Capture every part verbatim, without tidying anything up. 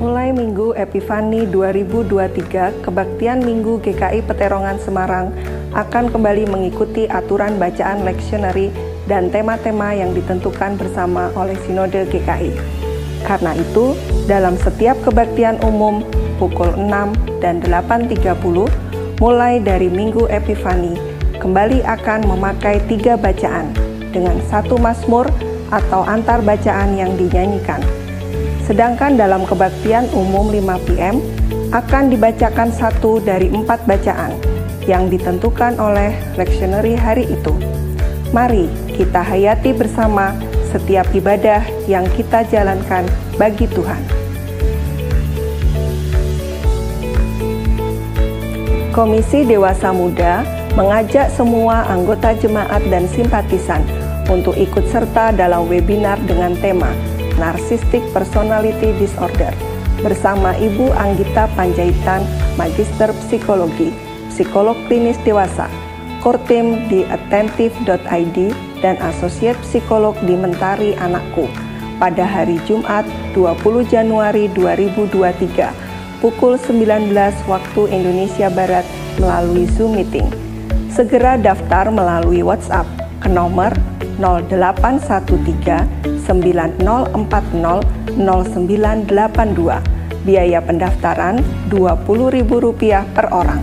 Mulai Minggu Epifani dua ribu dua puluh tiga, Kebaktian Minggu G K I Peterongan Semarang akan kembali mengikuti aturan bacaan leksioneri dan tema-tema yang ditentukan bersama oleh Sinode G K I. Karena itu, dalam setiap kebaktian umum pukul enam dan delapan tiga puluh, mulai dari Minggu Epifani, kembali akan memakai tiga bacaan dengan satu mazmur atau antar bacaan yang dinyanyikan. Sedangkan dalam kebaktian umum lima P M akan dibacakan satu dari empat bacaan yang ditentukan oleh leksioneri hari itu. Mari kita hayati bersama setiap ibadah yang kita jalankan bagi Tuhan. Komisi Dewasa Muda mengajak semua anggota jemaat dan simpatisan untuk ikut serta dalam webinar dengan tema Narcissistic Personality Disorder bersama Ibu Anggita Panjaitan, Magister Psikologi, Psikolog Klinis Dewasa, Kortim di attentive dot i d dan Asosiat Psikolog di Mentari Anakku pada hari Jumat dua puluh Januari dua ribu dua puluh tiga pukul sembilan belas waktu Indonesia Barat melalui Zoom Meeting. Segera daftar melalui WhatsApp ke nomor nol delapan satu tiga sembilan nol empat nol nol sembilan delapan dua. Biaya pendaftaran dua puluh ribu rupiah per orang.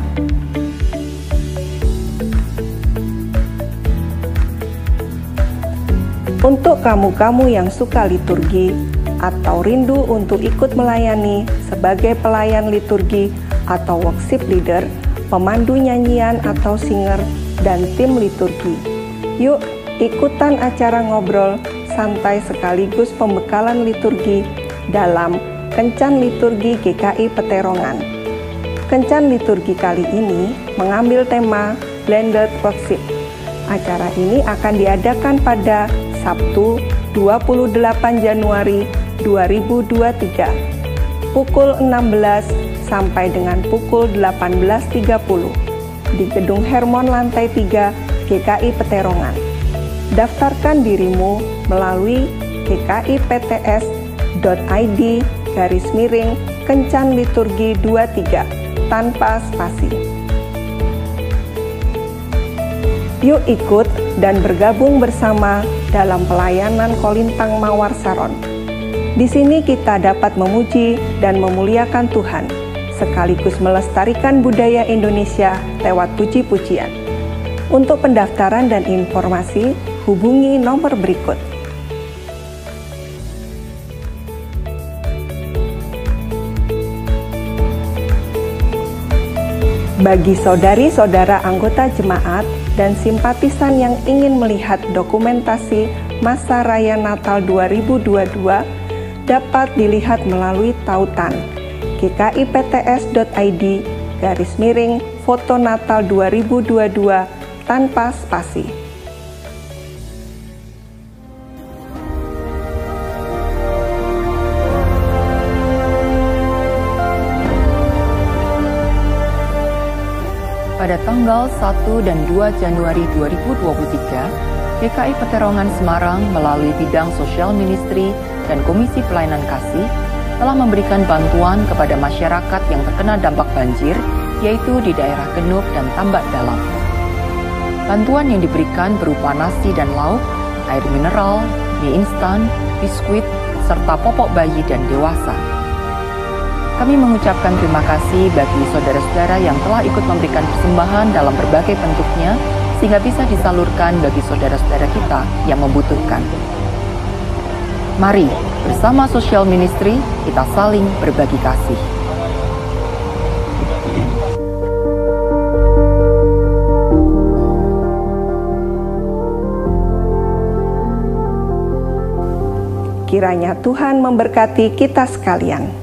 Untuk kamu-kamu yang suka liturgi atau rindu untuk ikut melayani sebagai pelayan liturgi atau worship leader, pemandu nyanyian atau singer, dan tim liturgi, yuk ikutan acara ngobrol santai sekaligus pembekalan liturgi dalam Kencan Liturgi G K I Peterongan. Kencan Liturgi kali ini mengambil tema Blended Worship. Acara ini akan diadakan pada Sabtu dua puluh delapan Januari dua ribu dua puluh tiga pukul enam belas sampai dengan pukul delapan belas tiga puluh di Gedung Hermon lantai tiga G K I Peterongan. Daftarkan dirimu melalui g k i p t s dot i d garis miring Kencan Liturgi dua puluh tiga tanpa spasi. Yuk ikut dan bergabung bersama dalam pelayanan Kolintang Mawar Saron. Di sini kita dapat memuji dan memuliakan Tuhan, sekaligus melestarikan budaya Indonesia lewat puji-pujian. Untuk pendaftaran dan informasi, hubungi nomor berikut. Bagi saudari-saudara anggota jemaat dan simpatisan yang ingin melihat dokumentasi Masa Raya Natal dua ribu dua puluh dua, dapat dilihat melalui tautan g k i p t s dot i d garis miring foto Natal dua ribu dua puluh dua tanpa spasi. Pada tanggal satu dan dua Januari dua ribu dua puluh tiga, G K I Peterongan Semarang melalui bidang Sosial Ministry dan Komisi Pelayanan Kasih telah memberikan bantuan kepada masyarakat yang terkena dampak banjir, yaitu di daerah Genuk dan Tambak Dalam. Bantuan yang diberikan berupa nasi dan lauk, air mineral, mie instan, biskuit, serta popok bayi dan dewasa. Kami mengucapkan terima kasih bagi saudara-saudara yang telah ikut memberikan persembahan dalam berbagai bentuknya, sehingga bisa disalurkan bagi saudara-saudara kita yang membutuhkan. Mari, bersama Sosial Ministry, kita saling berbagi kasih. Kiranya Tuhan memberkati kita sekalian.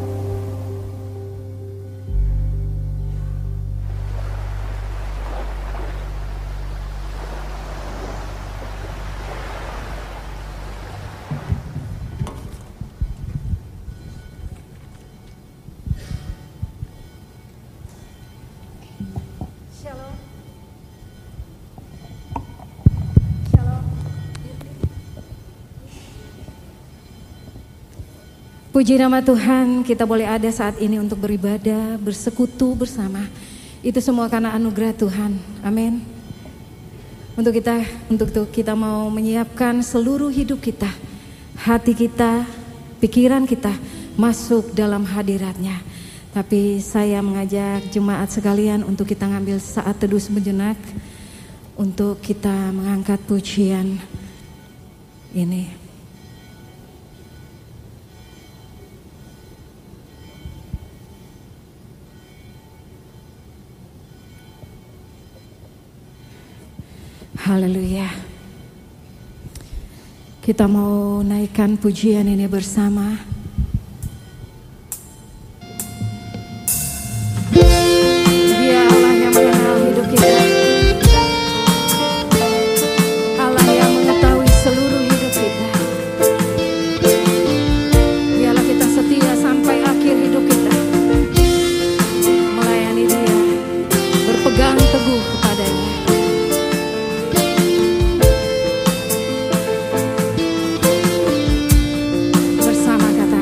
Puji nama Tuhan, kita boleh ada saat ini untuk beribadah, bersekutu bersama. Itu semua karena anugerah Tuhan. Amin. Untuk kita, untuk itu kita mau menyiapkan seluruh hidup kita, hati kita, pikiran kita masuk dalam hadirat-Nya. Tapi saya mengajak jemaat sekalian untuk kita ngambil saat teduh sejenak, untuk kita mengangkat pujian ini. Haleluya. Kita mau naikkan pujian ini bersama. Dia Allah yang mengenal hidup kita, Allah yang mengetahui seluruh hidup kita. Biarlah kita setia sampai akhir hidup kita, melayani Dia, berpegang teguh kepadanya. Bersama kata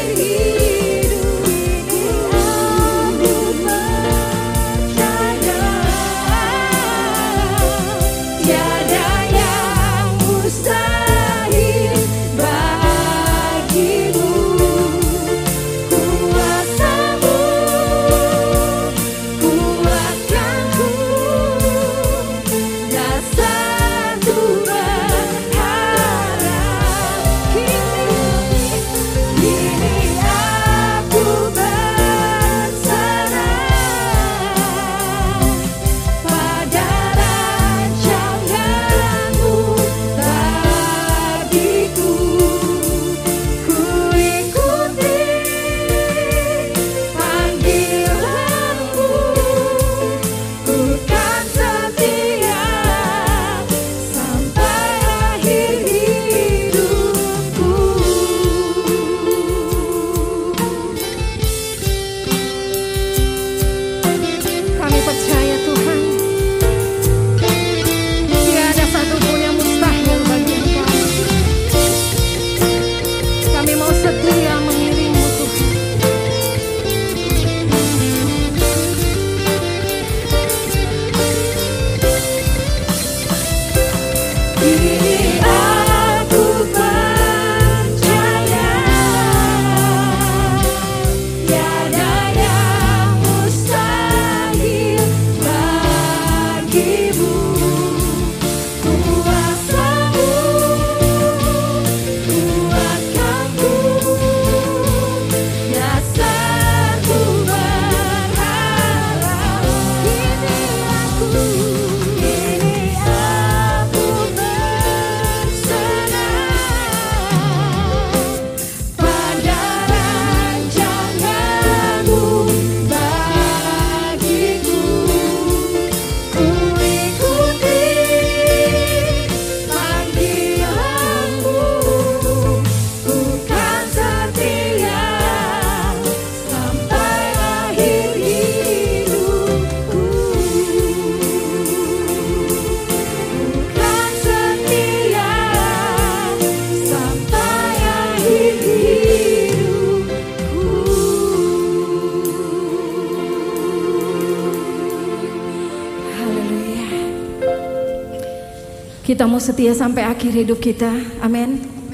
Kita mau setia sampai akhir hidup kita. Amin.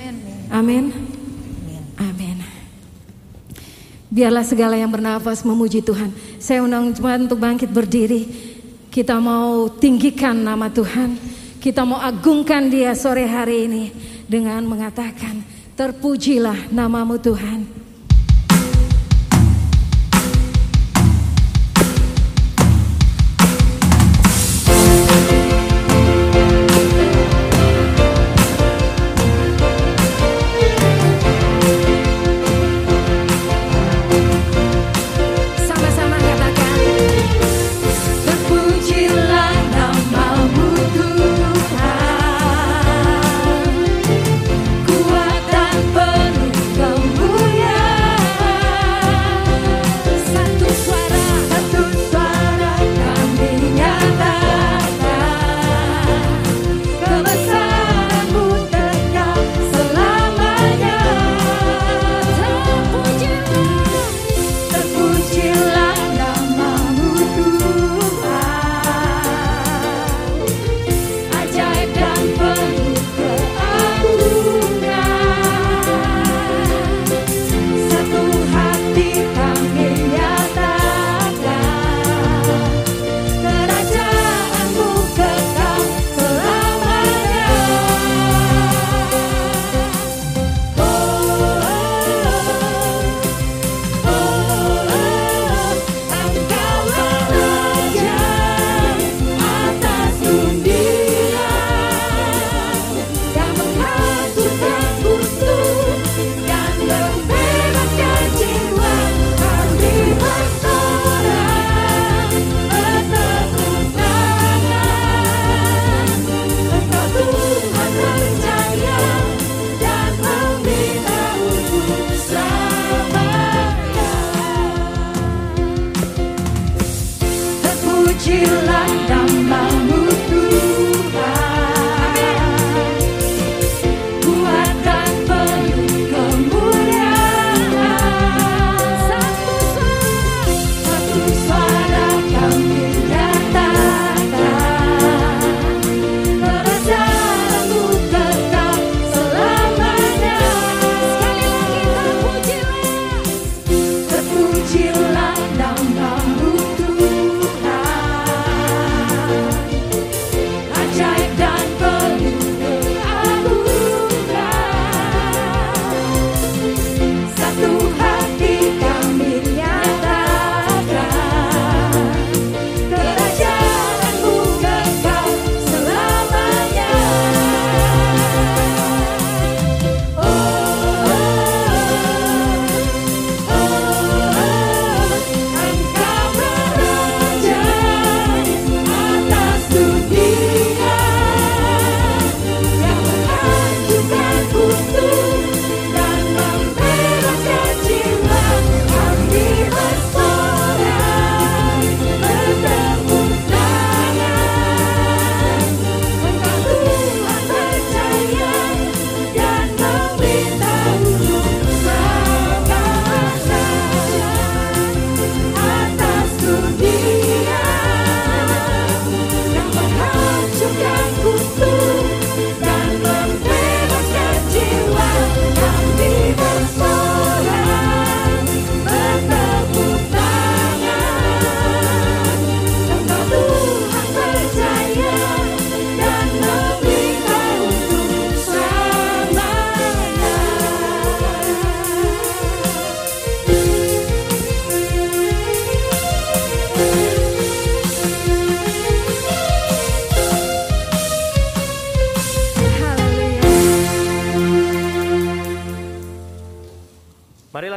Amin. Amin. Biarlah segala yang bernafas memuji Tuhan. Saya undang Tuhan untuk bangkit berdiri. Kita mau tinggikan nama Tuhan. Kita mau agungkan Dia sore hari ini dengan mengatakan, terpujilah namamu Tuhan. Kuat dan penuh kemuliaan.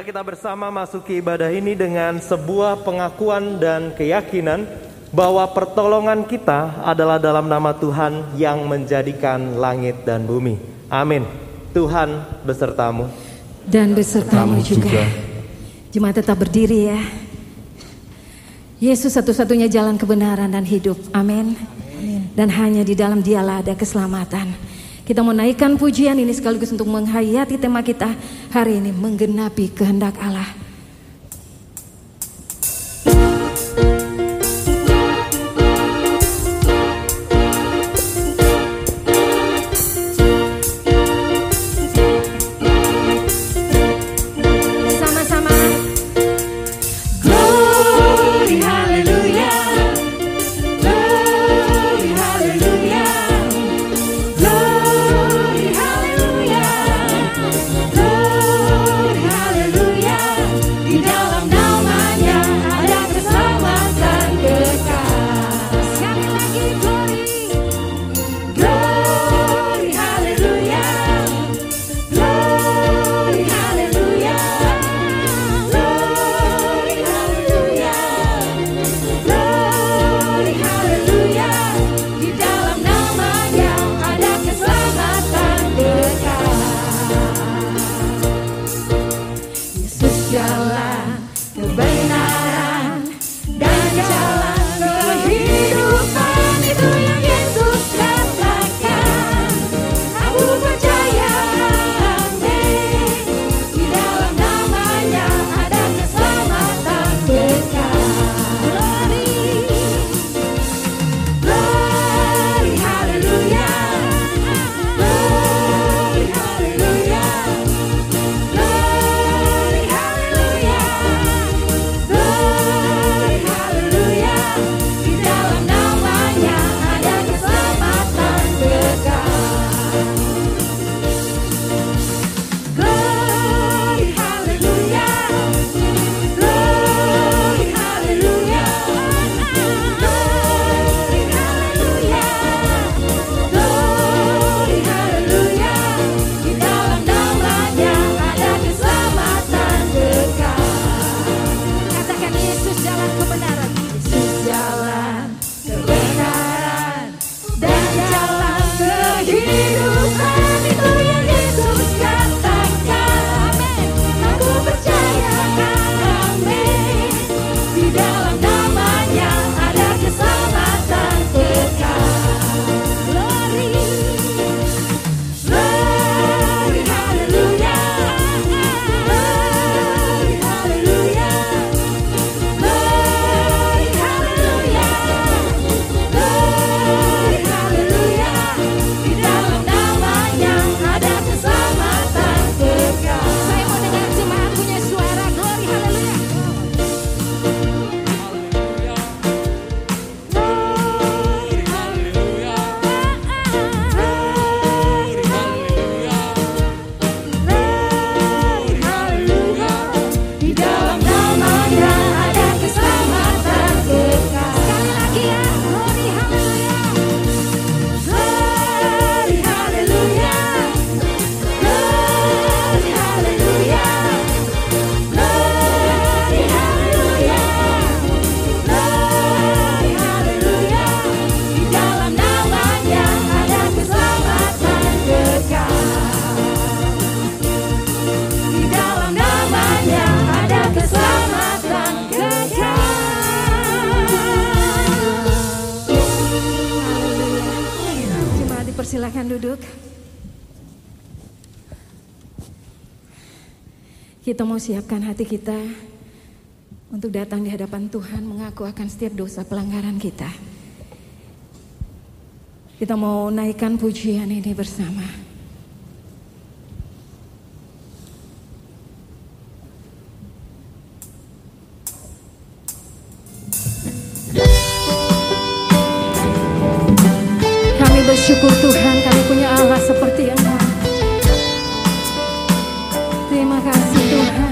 kita bersama masuki ibadah ini dengan sebuah pengakuan dan keyakinan bahwa pertolongan kita adalah dalam nama Tuhan yang menjadikan langit dan bumi. Amin. Tuhan besertamu. Dan besertamu juga. juga. Jemaat tetap berdiri ya. Yesus satu-satunya jalan kebenaran dan hidup. Amin. Dan hanya di dalam Dialah ada keselamatan. Kita mau naikkan pujian ini sekaligus untuk menghayati tema kita hari ini, menggenapi kehendak Allah. Silakan duduk. Kita mau siapkan hati kita untuk datang di hadapan Tuhan, mengaku akan setiap dosa pelanggaran kita. Kita mau naikkan pujian ini bersama. Bersyukur Tuhan, kami punya Allah seperti Engkau. Terima kasih Tuhan.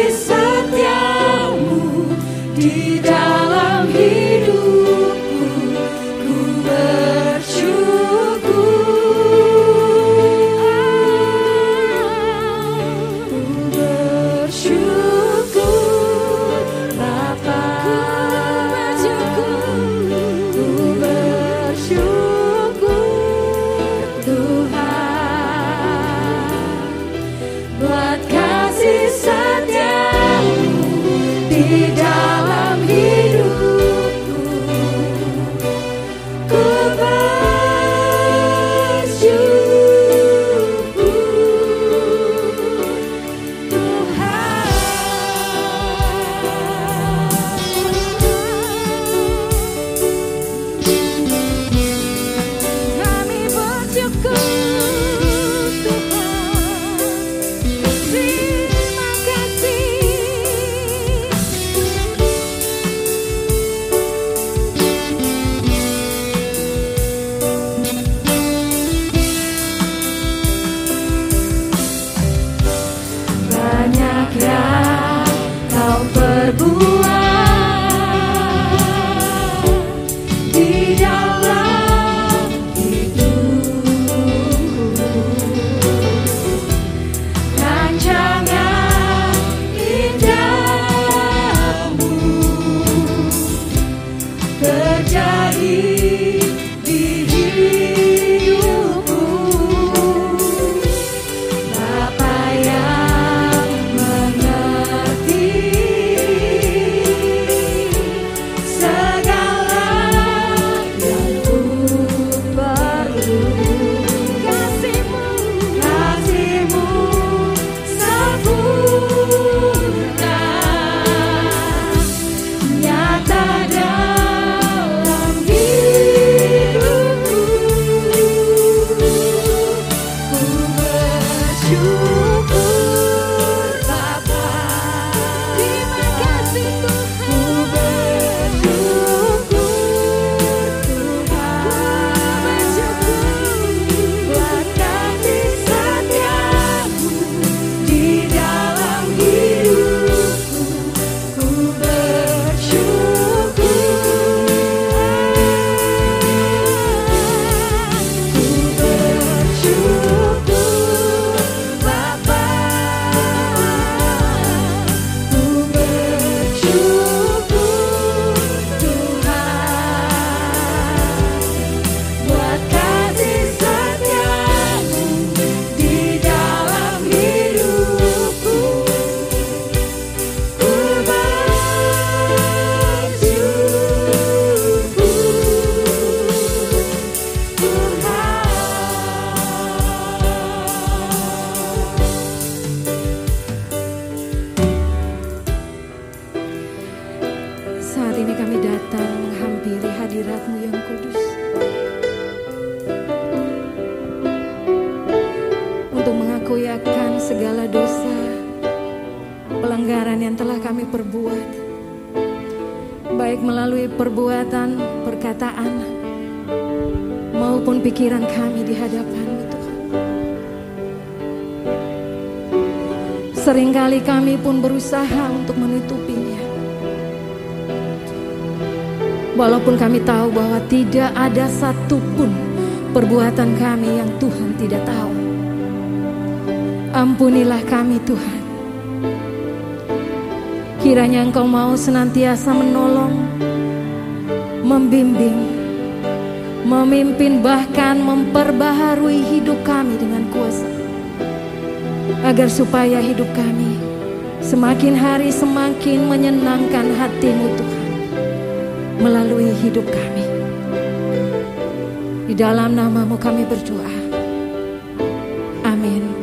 Pikiran kami di hadapan-Mu, Tuhan. Seringkali kami pun berusaha untuk menutupinya. Walaupun kami tahu bahwa tidak ada satupun perbuatan kami yang Tuhan tidak tahu. Ampunilah kami, Tuhan. Kiranya Engkau mau senantiasa menolong, membimbing, memimpin, bahkan memperbaharui hidup kami dengan kuasa, agar supaya hidup kami semakin hari semakin menyenangkan hati-Mu, Tuhan, melalui hidup kami. Di dalam nama-Mu kami berdoa. Amin.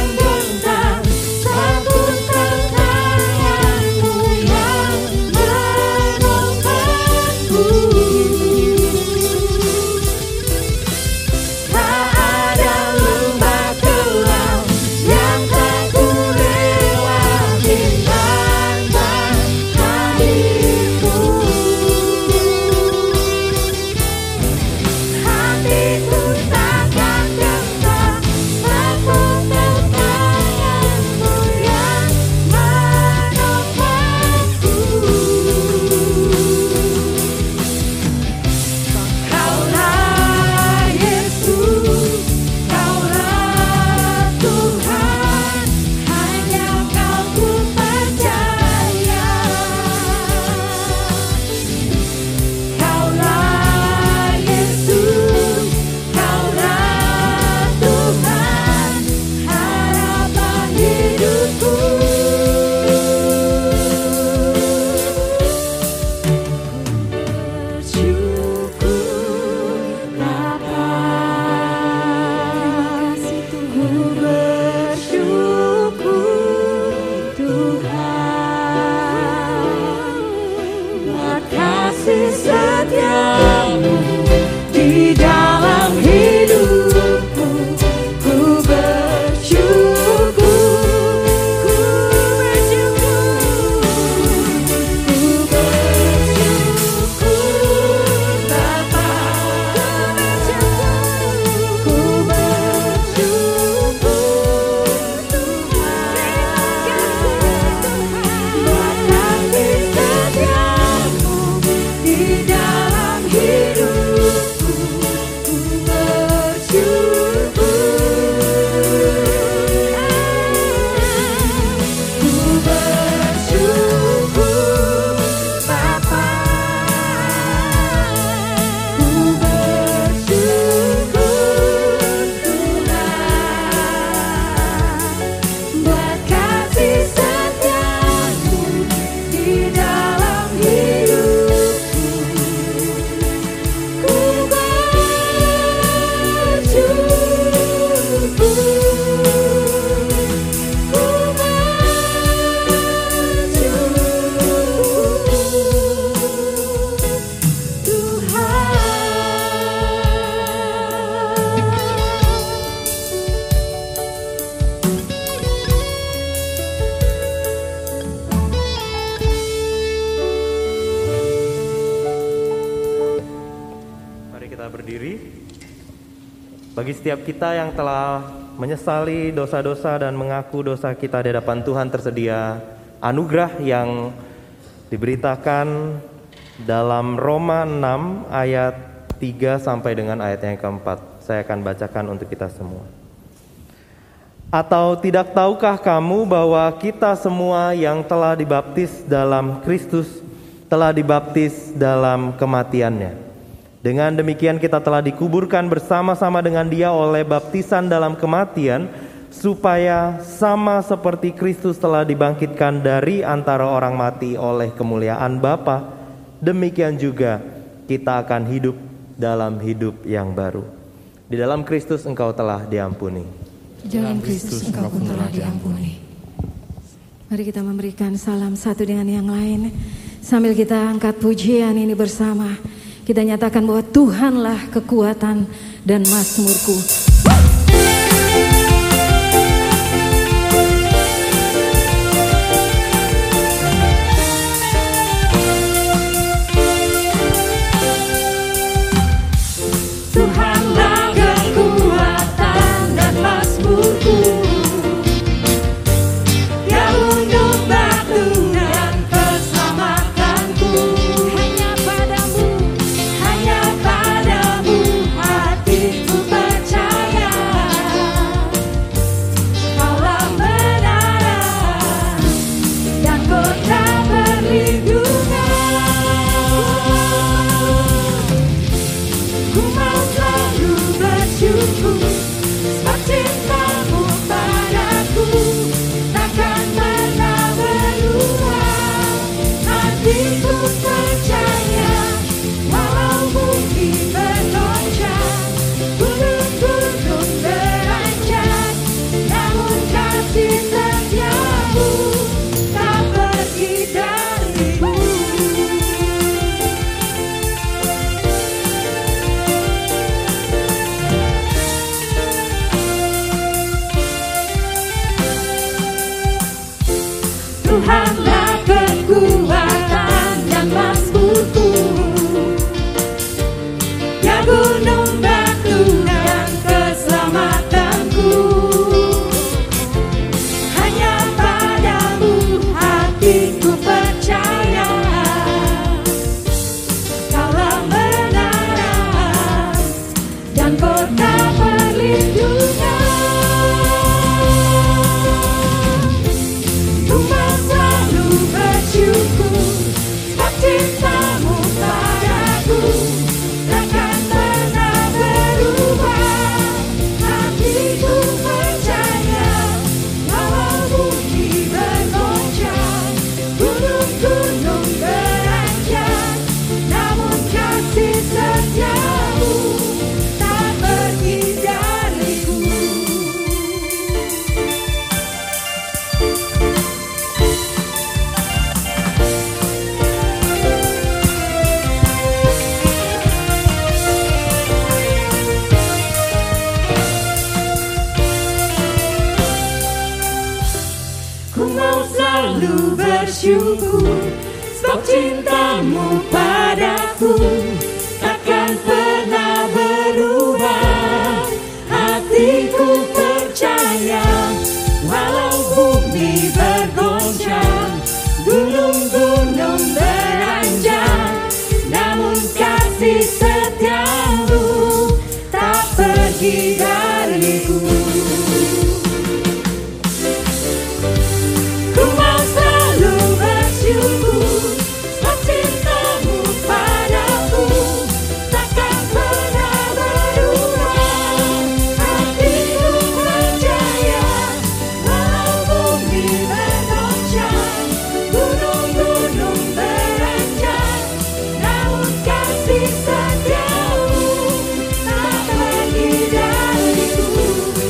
Takkan gentar, satu kekayaan-Mu yang Bagi setiap kita yang telah menyesali dosa-dosa dan mengaku dosa kita di hadapan Tuhan, tersedia anugerah yang diberitakan dalam Roma enam ayat tiga sampai dengan ayat yang keempat. Saya akan bacakan untuk kita semua. Atau tidak tahukah kamu bahwa kita semua yang telah dibaptis dalam Kristus telah dibaptis dalam kematiannya? Dengan demikian kita telah dikuburkan bersama-sama dengan Dia oleh baptisan dalam kematian, supaya sama seperti Kristus telah dibangkitkan dari antara orang mati oleh kemuliaan Bapa, demikian juga kita akan hidup dalam hidup yang baru. Di dalam Kristus engkau telah diampuni. Di dalam Kristus engkau pun telah diampuni. Mari kita memberikan salam satu dengan yang lain, sambil kita angkat pujian ini bersama. Kita nyatakan bahwa Tuhanlah kekuatan dan mazmurku. Tuhanlah kekuatan dan mazmurku. Dia gunung batu dan keselamatanku. Hanya padamu, hanya padamu hatiku percaya. Kaulah menara dan kota perlindungan. Ku mau selalu bersyukur sebab cintamu padaku takkan pernah berubah. Hatiku percaya walau bumi bergoncang, gunung-gunung beranjak, namun kasih setiamu tak pergi dariku. Tuhanlah kekuatan dan mazmurku. Ya gunung batu dan keselamatanku. Hanya padamu hatiku percaya. Kaulah menara dan kota perlindungan. Ku mau selalu bersyukur sebab cintamu padaku takkan pernah berubah. Hatiku percaya walau bumi bergoncang, gunung-gunung beranjak, namun kasih setiamu tak pergi dariku. Ku mau selalu bersyukur sebab cintamu padaku takkan pernah berubah. Hatiku percaya walau bumi bergoncang, gunung-gunung beranjak, namun kasih setiamu tak pergi dariku. Ku mau selalu bersyukur sebab cintamu padaku takkan pernah berubah. Hatiku percaya walau bumi bergoncang, gunung-gunung beranjak, namun kasih setiamu tak pergi dariku.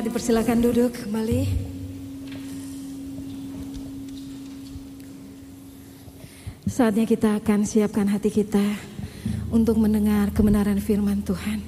dipersilakan duduk kembali. Saatnya kita akan siapkan hati kita untuk mendengar kebenaran firman Tuhan.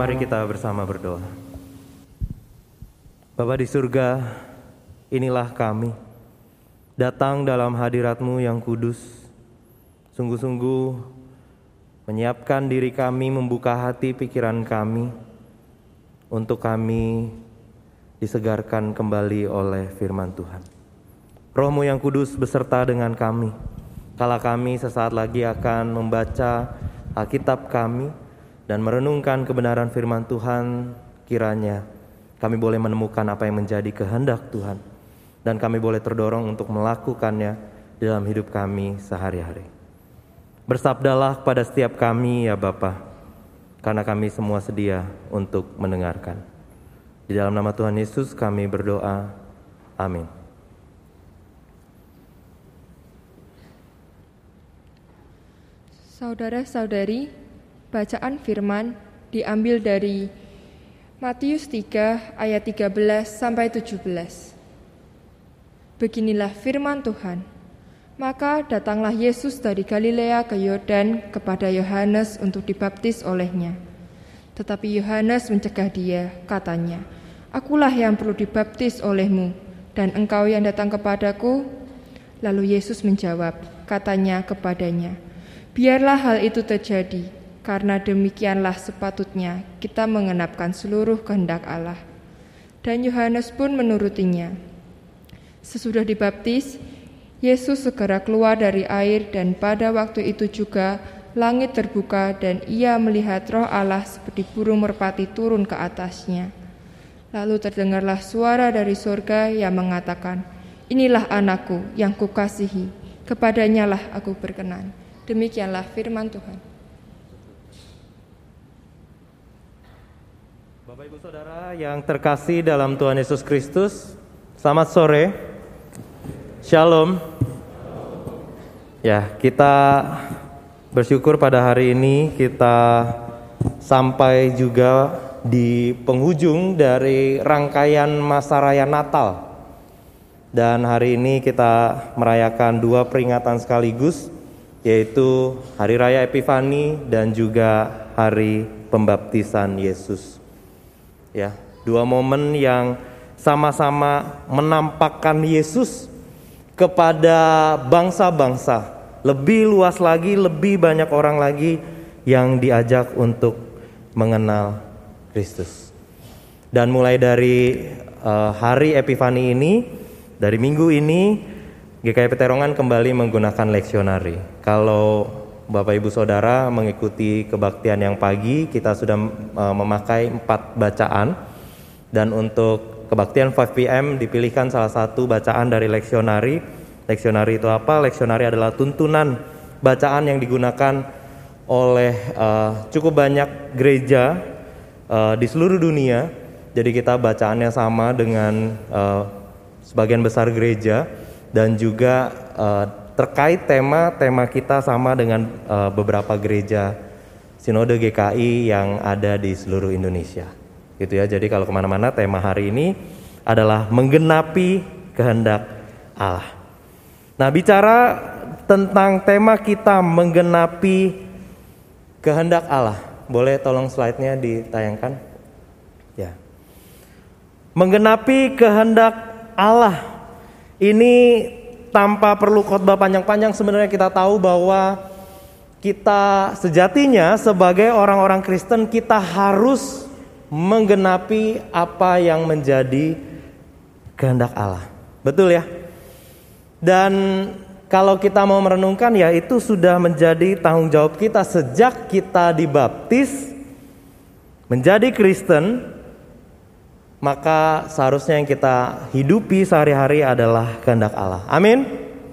Mari kita bersama berdoa. Bapa di surga, inilah kami, datang dalam hadirat-Mu yang kudus, sungguh-sungguh menyiapkan diri kami, membuka hati pikiran kami, untuk kami disegarkan kembali oleh firman Tuhan. Roh-Mu yang kudus beserta dengan kami, kala kami sesaat lagi akan membaca Alkitab kami, dan merenungkan kebenaran firman Tuhan. Kiranya kami boleh menemukan apa yang menjadi kehendak Tuhan, dan kami boleh terdorong untuk melakukannya dalam hidup kami sehari-hari. Bersabdalah kepada setiap kami ya Bapa, karena kami semua sedia untuk mendengarkan. Di dalam nama Tuhan Yesus kami berdoa, amin. Saudara-saudari, bacaan firman diambil dari Matius tiga ayat tiga belas sampai tujuh belas. Beginilah firman Tuhan. Maka datanglah Yesus dari Galilea ke Yordan kepada Yohanes untuk dibaptis olehnya. Tetapi Yohanes mencegah dia, katanya, "Akulah yang perlu dibaptis olehmu, dan engkau yang datang kepadaku?" Lalu Yesus menjawab, katanya kepadanya, "Biarlah hal itu terjadi, karena demikianlah sepatutnya kita mengenapkan seluruh kehendak Allah." Dan Yohanes pun menurutinya. Sesudah dibaptis, Yesus segera keluar dari air, dan pada waktu itu juga langit terbuka dan ia melihat Roh Allah seperti burung merpati turun ke atasnya. Lalu terdengarlah suara dari surga yang mengatakan, "Inilah anakku yang kukasihi, kepadanyalah aku berkenan." Demikianlah firman Tuhan. Bapak Ibu Saudara yang terkasih dalam Tuhan Yesus Kristus, selamat sore. Shalom. Ya, kita bersyukur pada hari ini kita sampai juga di penghujung dari rangkaian masa raya Natal. Dan hari ini kita merayakan dua peringatan sekaligus, yaitu Hari Raya Epifani dan juga Hari Pembaptisan Yesus. Ya, dua momen yang sama-sama menampakkan Yesus kepada bangsa-bangsa. Lebih luas lagi, lebih banyak orang lagi yang diajak untuk mengenal Kristus. Dan mulai dari uh, hari Epifani ini, dari minggu ini, G K I Peterongan kembali menggunakan leksionari. Kalau Bapak Ibu Saudara mengikuti kebaktian yang pagi, kita sudah uh, memakai empat bacaan. Dan untuk kebaktian lima P M dipilihkan salah satu bacaan dari leksionari. Leksionari itu apa? Leksionari adalah tuntunan bacaan yang digunakan oleh uh, cukup banyak gereja uh, di seluruh dunia. Jadi kita bacaannya sama dengan uh, sebagian besar gereja, dan juga uh, terkait tema, tema kita sama dengan uh, beberapa gereja Sinode G K I yang ada di seluruh Indonesia. Gitu ya. Jadi kalau kemana-mana, tema hari ini adalah menggenapi kehendak Allah. Nah, bicara tentang tema kita menggenapi kehendak Allah, boleh tolong slide-nya ditayangkan? Ya. Menggenapi kehendak Allah ini tanpa perlu khotbah panjang-panjang, sebenarnya kita tahu bahwa kita sejatinya sebagai orang-orang Kristen, kita harus menggenapi apa yang menjadi kehendak Allah. Betul ya? Dan kalau kita mau merenungkan, ya itu sudah menjadi tanggung jawab kita sejak kita dibaptis menjadi Kristen. Maka seharusnya yang kita hidupi sehari-hari adalah kehendak Allah. Amin.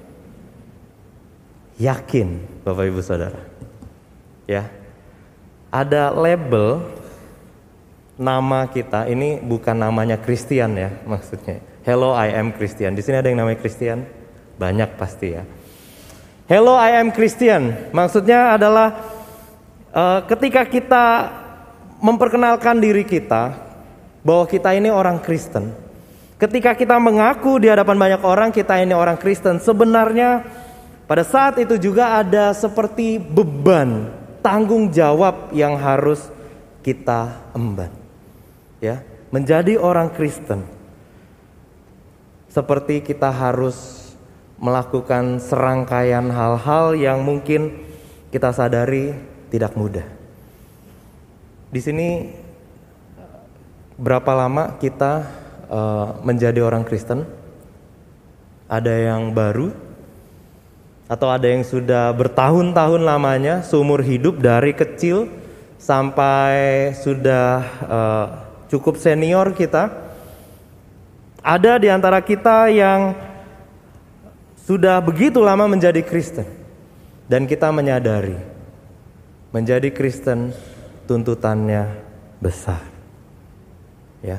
Yakin Bapak Ibu Saudara. Ya. Ada label nama kita, ini bukan namanya Christian ya maksudnya. Hello, I am Christian. Di sini ada yang namanya Christian? Banyak pasti ya. Hello, I am Christian. Maksudnya adalah uh, ketika kita memperkenalkan diri kita bahwa kita ini orang Kristen. Ketika kita mengaku di hadapan banyak orang kita ini orang Kristen, sebenarnya pada saat itu juga ada seperti beban, tanggung jawab yang harus kita emban. Ya, menjadi orang Kristen seperti kita harus melakukan serangkaian hal-hal yang mungkin kita sadari tidak mudah. Di sini berapa lama kita uh, menjadi orang Kristen? Ada yang baru atau ada yang sudah bertahun-tahun lamanya, seumur hidup dari kecil sampai sudah uh, cukup senior kita. Ada di antara kita yang sudah begitu lama menjadi Kristen dan kita menyadari menjadi Kristen tuntutannya besar. Ya.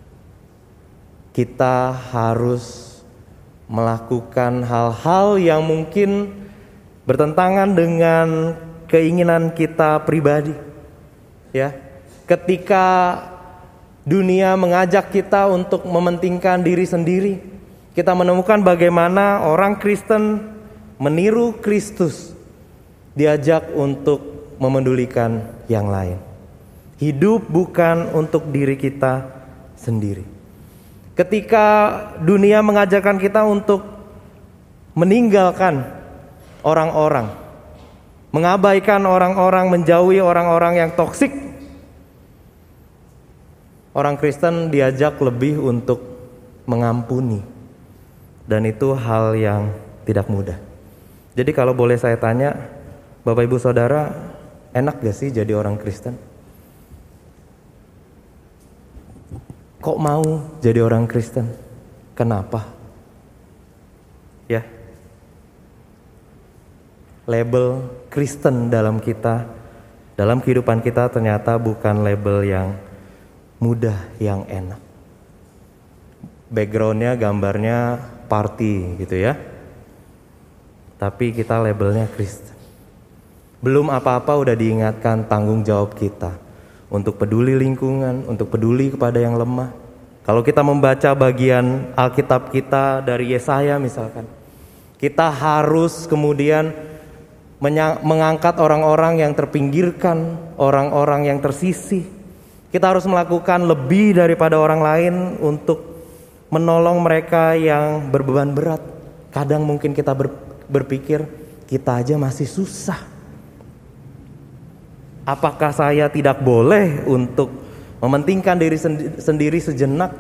Kita harus melakukan hal-hal yang mungkin bertentangan dengan keinginan kita pribadi. Ya. Ketika dunia mengajak kita untuk mementingkan diri sendiri, kita menemukan bagaimana orang Kristen meniru Kristus, diajak untuk memedulikan yang lain. Hidup bukan untuk diri kita sendiri. Ketika dunia mengajarkan kita untuk meninggalkan orang-orang, mengabaikan orang-orang, menjauhi orang-orang yang toksik, orang Kristen diajak lebih untuk mengampuni. Dan itu hal yang tidak mudah. Jadi kalau boleh saya tanya, Bapak Ibu Saudara, enak gak sih jadi orang Kristen? Kok mau jadi orang Kristen? Kenapa? Ya. Label Kristen dalam kita, dalam kehidupan kita ternyata bukan label yang mudah, yang enak. Backgroundnya, gambarnya party gitu ya. Tapi kita labelnya Kristen. Belum apa-apa udah diingatkan tanggung jawab kita untuk peduli lingkungan, untuk peduli kepada yang lemah. Kalau kita membaca bagian Alkitab kita dari Yesaya misalkan, kita harus kemudian mengangkat orang-orang yang terpinggirkan, orang-orang yang tersisih. Kita harus melakukan lebih daripada orang lain untuk menolong mereka yang berbeban berat. Kadang mungkin kita ber, berpikir, kita aja masih susah. Apakah saya tidak boleh untuk mementingkan diri sendiri sejenak,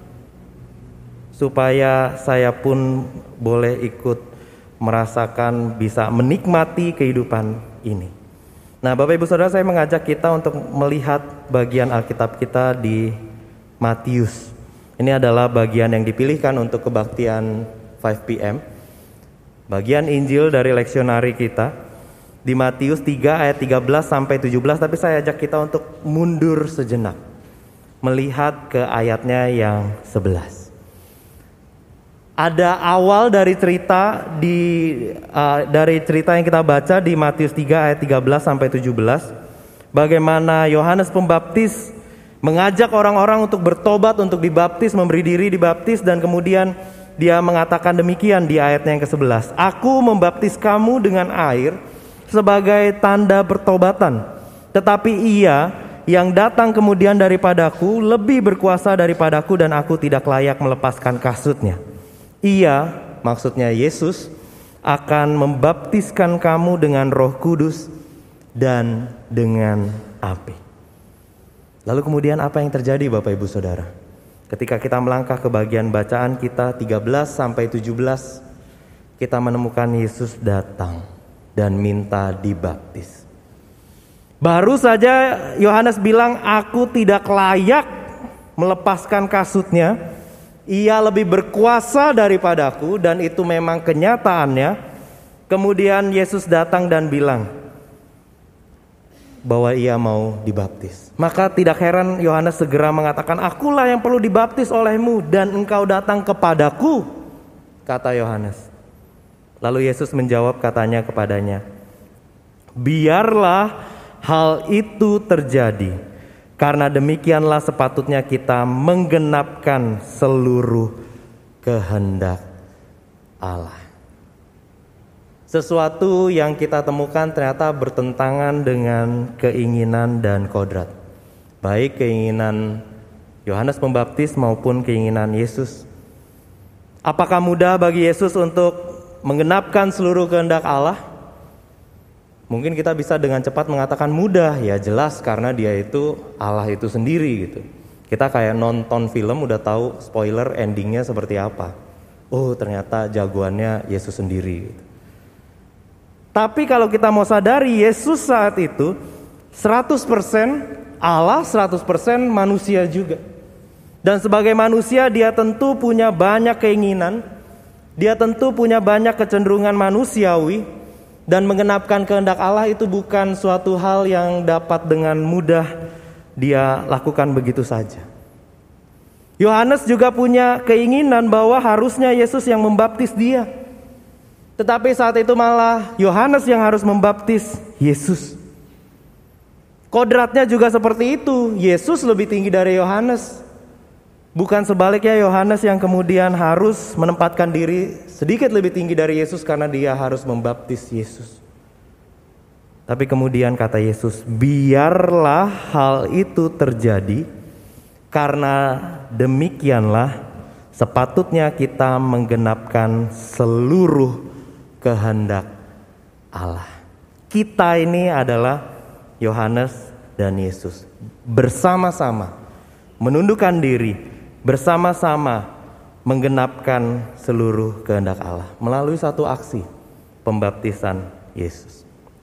supaya saya pun boleh ikut merasakan, bisa menikmati kehidupan ini. Nah, Bapak Ibu Saudara, saya mengajak kita untuk melihat bagian Alkitab kita di Matius. Ini adalah bagian yang dipilihkan untuk kebaktian lima p m. Bagian Injil dari leksionari kita di Matius tiga ayat tiga belas sampai tujuh belas, tapi saya ajak kita untuk mundur sejenak, melihat ke ayatnya yang sebelas. Ada awal dari cerita di uh, dari cerita yang kita baca di Matius tiga ayat tiga belas sampai tujuh belas, bagaimana Yohanes Pembaptis mengajak orang-orang untuk bertobat, untuk dibaptis, memberi diri dibaptis, dan kemudian dia mengatakan demikian di ayatnya yang kesebelas. Aku membaptis kamu dengan air sebagai tanda pertobatan, tetapi ia yang datang kemudian daripadaku lebih berkuasa daripadaku, dan aku tidak layak melepaskan kasutnya. Ia, maksudnya Yesus, akan membaptiskan kamu dengan Roh Kudus dan dengan api. Lalu kemudian apa yang terjadi, Bapak Ibu Saudara? Ketika kita melangkah ke bagian bacaan kita tiga belas sampai tujuh belas, kita menemukan Yesus datang dan minta dibaptis. Baru saja Yohanes bilang, aku tidak layak melepaskan kasutnya. Ia lebih berkuasa daripadaku, dan itu memang kenyataannya. Kemudian Yesus datang dan bilang bahwa ia mau dibaptis. Maka tidak heran Yohanes segera mengatakan, akulah yang perlu dibaptis olehmu, dan engkau datang kepadaku, kata Yohanes. Lalu Yesus menjawab, katanya kepadanya, biarlah hal itu terjadi, karena demikianlah sepatutnya kita menggenapkan seluruh kehendak Allah. Sesuatu yang kita temukan ternyata bertentangan dengan keinginan dan kodrat. baik keinginan Yohanes Pembaptis maupun keinginan Yesus. Apakah mudah bagi Yesus untuk menggenapkan seluruh kehendak Allah? Mungkin kita bisa dengan cepat mengatakan mudah, ya jelas karena dia itu Allah itu sendiri gitu. Kita kayak nonton film udah tahu spoiler endingnya seperti apa. Oh ternyata jagoannya Yesus sendiri gitu. Tapi kalau kita mau sadari, Yesus saat itu seratus persen Allah, seratus persen manusia juga. Dan sebagai manusia dia tentu punya banyak keinginan, dia tentu punya banyak kecenderungan manusiawi, dan menggenapkan kehendak Allah itu bukan suatu hal yang dapat dengan mudah dia lakukan begitu saja. Yohanes juga punya keinginan bahwa harusnya Yesus yang membaptis dia. Tetapi saat itu malah Yohanes yang harus membaptis Yesus. Kodratnya juga seperti itu, Yesus lebih tinggi dari Yohanes. Bukan sebaliknya Yohanes yang kemudian harus menempatkan diri sedikit lebih tinggi dari Yesus karena dia harus membaptis Yesus. Tapi kemudian kata Yesus, biarlah hal itu terjadi karena demikianlah sepatutnya kita menggenapkan seluruh kehendak Allah. Kita ini adalah Yohanes dan Yesus bersama-sama menundukkan diri, bersama-sama menggenapkan seluruh kehendak Allah melalui satu aksi pembaptisan Yesus.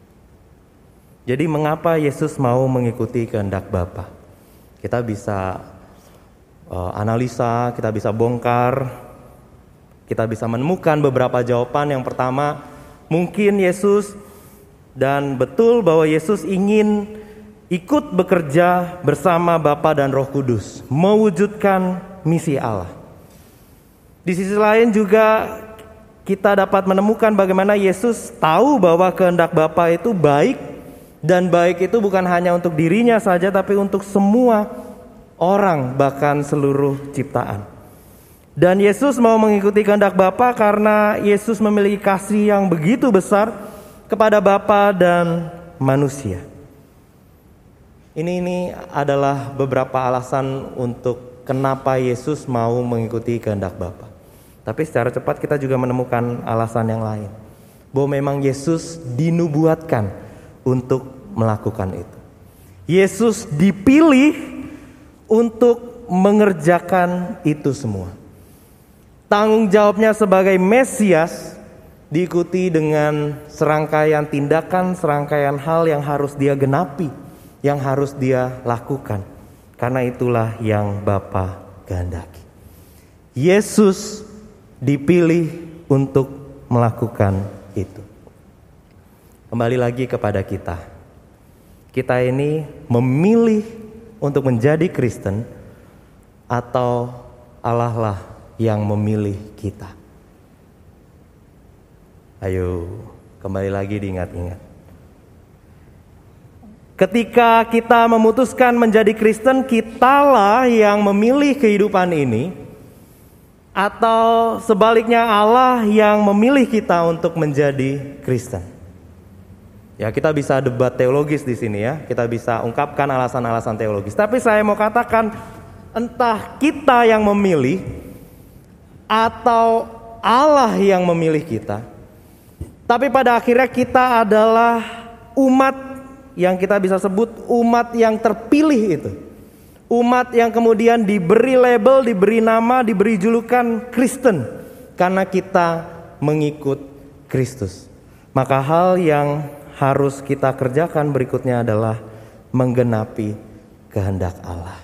Jadi mengapa Yesus mau mengikuti kehendak Bapa? Kita bisa uh, analisa, kita bisa bongkar, kita bisa menemukan beberapa jawaban. Yang pertama, mungkin Yesus dan betul bahwa Yesus ingin ikut bekerja bersama Bapa dan Roh Kudus, mewujudkan misi Allah. Di sisi lain juga kita dapat menemukan bagaimana Yesus tahu bahwa kehendak Bapa itu baik, dan baik itu bukan hanya untuk dirinya saja tapi untuk semua orang, bahkan seluruh ciptaan. Dan Yesus mau mengikuti kehendak Bapa karena Yesus memiliki kasih yang begitu besar kepada Bapa dan manusia. Ini ini adalah beberapa alasan untuk kenapa Yesus mau mengikuti kehendak Bapa. Tapi secara cepat kita juga menemukan alasan yang lain, bahwa memang Yesus dinubuatkan untuk melakukan itu. Yesus dipilih untuk mengerjakan itu semua. Tanggung jawabnya sebagai Mesias diikuti dengan serangkaian tindakan, serangkaian hal yang harus dia genapi, yang harus dia lakukan. Karena itulah yang Bapa kehendaki. Yesus dipilih untuk melakukan itu. Kembali lagi kepada kita. Kita ini memilih untuk menjadi Kristen atau Allah lah yang memilih kita. Ayo kembali lagi diingat-ingat. Ketika kita memutuskan menjadi Kristen, kitalah yang memilih kehidupan ini, atau sebaliknya Allah yang memilih kita untuk menjadi Kristen. Ya, kita bisa debat teologis di sini ya. Kita bisa ungkapkan alasan-alasan teologis. Tapi saya mau katakan, entah kita yang memilih atau Allah yang memilih kita, tapi pada akhirnya kita adalah umat yang kita bisa sebut umat yang terpilih itu. Umat yang kemudian diberi label, diberi nama, diberi julukan Kristen karena kita mengikut Kristus. Maka hal yang harus kita kerjakan berikutnya adalah menggenapi kehendak Allah.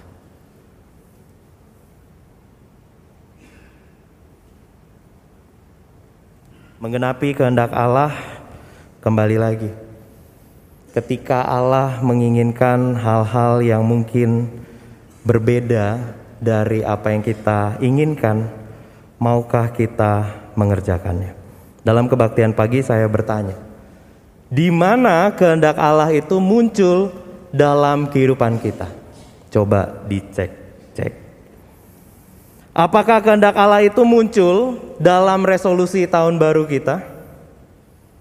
Menggenapi kehendak Allah, kembali lagi. Ketika Allah menginginkan hal-hal yang mungkin berbeda dari apa yang kita inginkan, maukah kita mengerjakannya? Dalam kebaktian pagi saya bertanya, di mana kehendak Allah itu muncul dalam kehidupan kita? Coba dicek, cek. Apakah kehendak Allah itu muncul dalam resolusi tahun baru kita?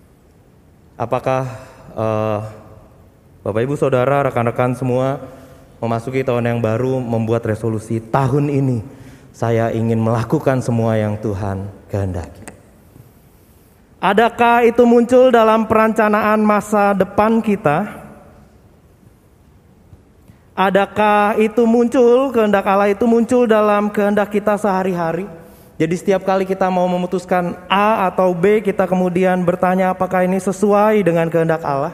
Apakah uh, Bapak Ibu Saudara, rekan-rekan semua memasuki tahun yang baru membuat resolusi, tahun ini saya ingin melakukan semua yang Tuhan kehendaki. Adakah itu muncul dalam perencanaan masa depan kita? Adakah itu muncul, kehendak Allah itu muncul dalam kehendak kita sehari-hari? Jadi setiap kali kita mau memutuskan A atau B, kita kemudian bertanya apakah ini sesuai dengan kehendak Allah?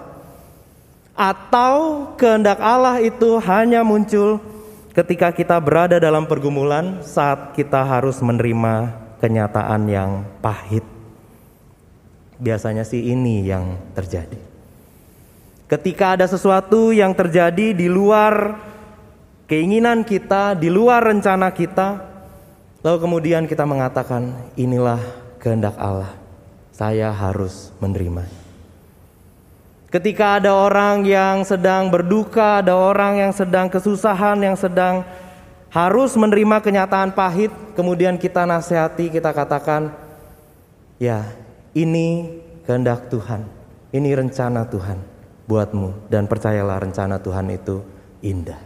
Atau kehendak Allah itu hanya muncul ketika kita berada dalam pergumulan saat kita harus menerima kenyataan yang pahit? Biasanya sih ini yang terjadi. Ketika ada sesuatu yang terjadi di luar keinginan kita, di luar rencana kita, lalu kemudian kita mengatakan, inilah kehendak Allah, saya harus menerima. Ketika ada orang yang sedang berduka, ada orang yang sedang kesusahan, yang sedang harus menerima kenyataan pahit, kemudian kita nasihati, kita katakan, ya ini kehendak Tuhan, ini rencana Tuhan buatmu, dan percayalah rencana Tuhan itu indah.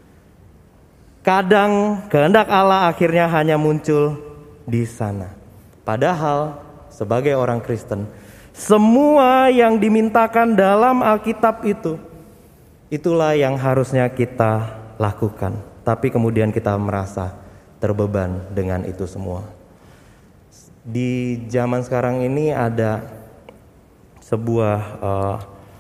Kadang kehendak Allah akhirnya hanya muncul di sana. Padahal sebagai orang Kristen, semua yang dimintakan dalam Alkitab itu, itulah yang harusnya kita lakukan. Tapi kemudian kita merasa terbeban dengan itu semua. Di zaman sekarang ini ada sebuah uh,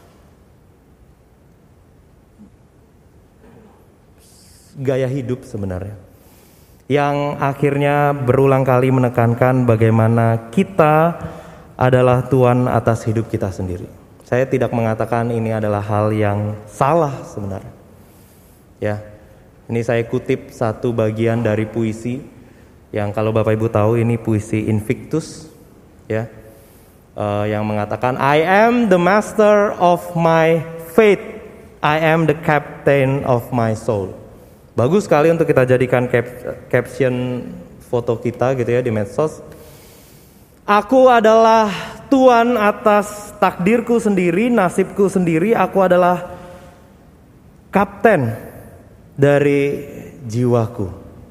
gaya hidup sebenarnya, yang akhirnya berulang kali menekankan bagaimana kita adalah Tuhan atas hidup kita sendiri. Saya tidak mengatakan ini adalah hal yang salah sebenarnya. Ya, ini saya kutip satu bagian dari puisi yang kalau Bapak Ibu tahu ini puisi Invictus, ya, uh, yang mengatakan I am the master of my fate, I am the captain of my soul. Bagus sekali untuk kita jadikan cap- caption foto kita gitu ya di medsos. Aku adalah Tuan atas takdirku sendiri, nasibku sendiri. Aku adalah kapten dari jiwaku.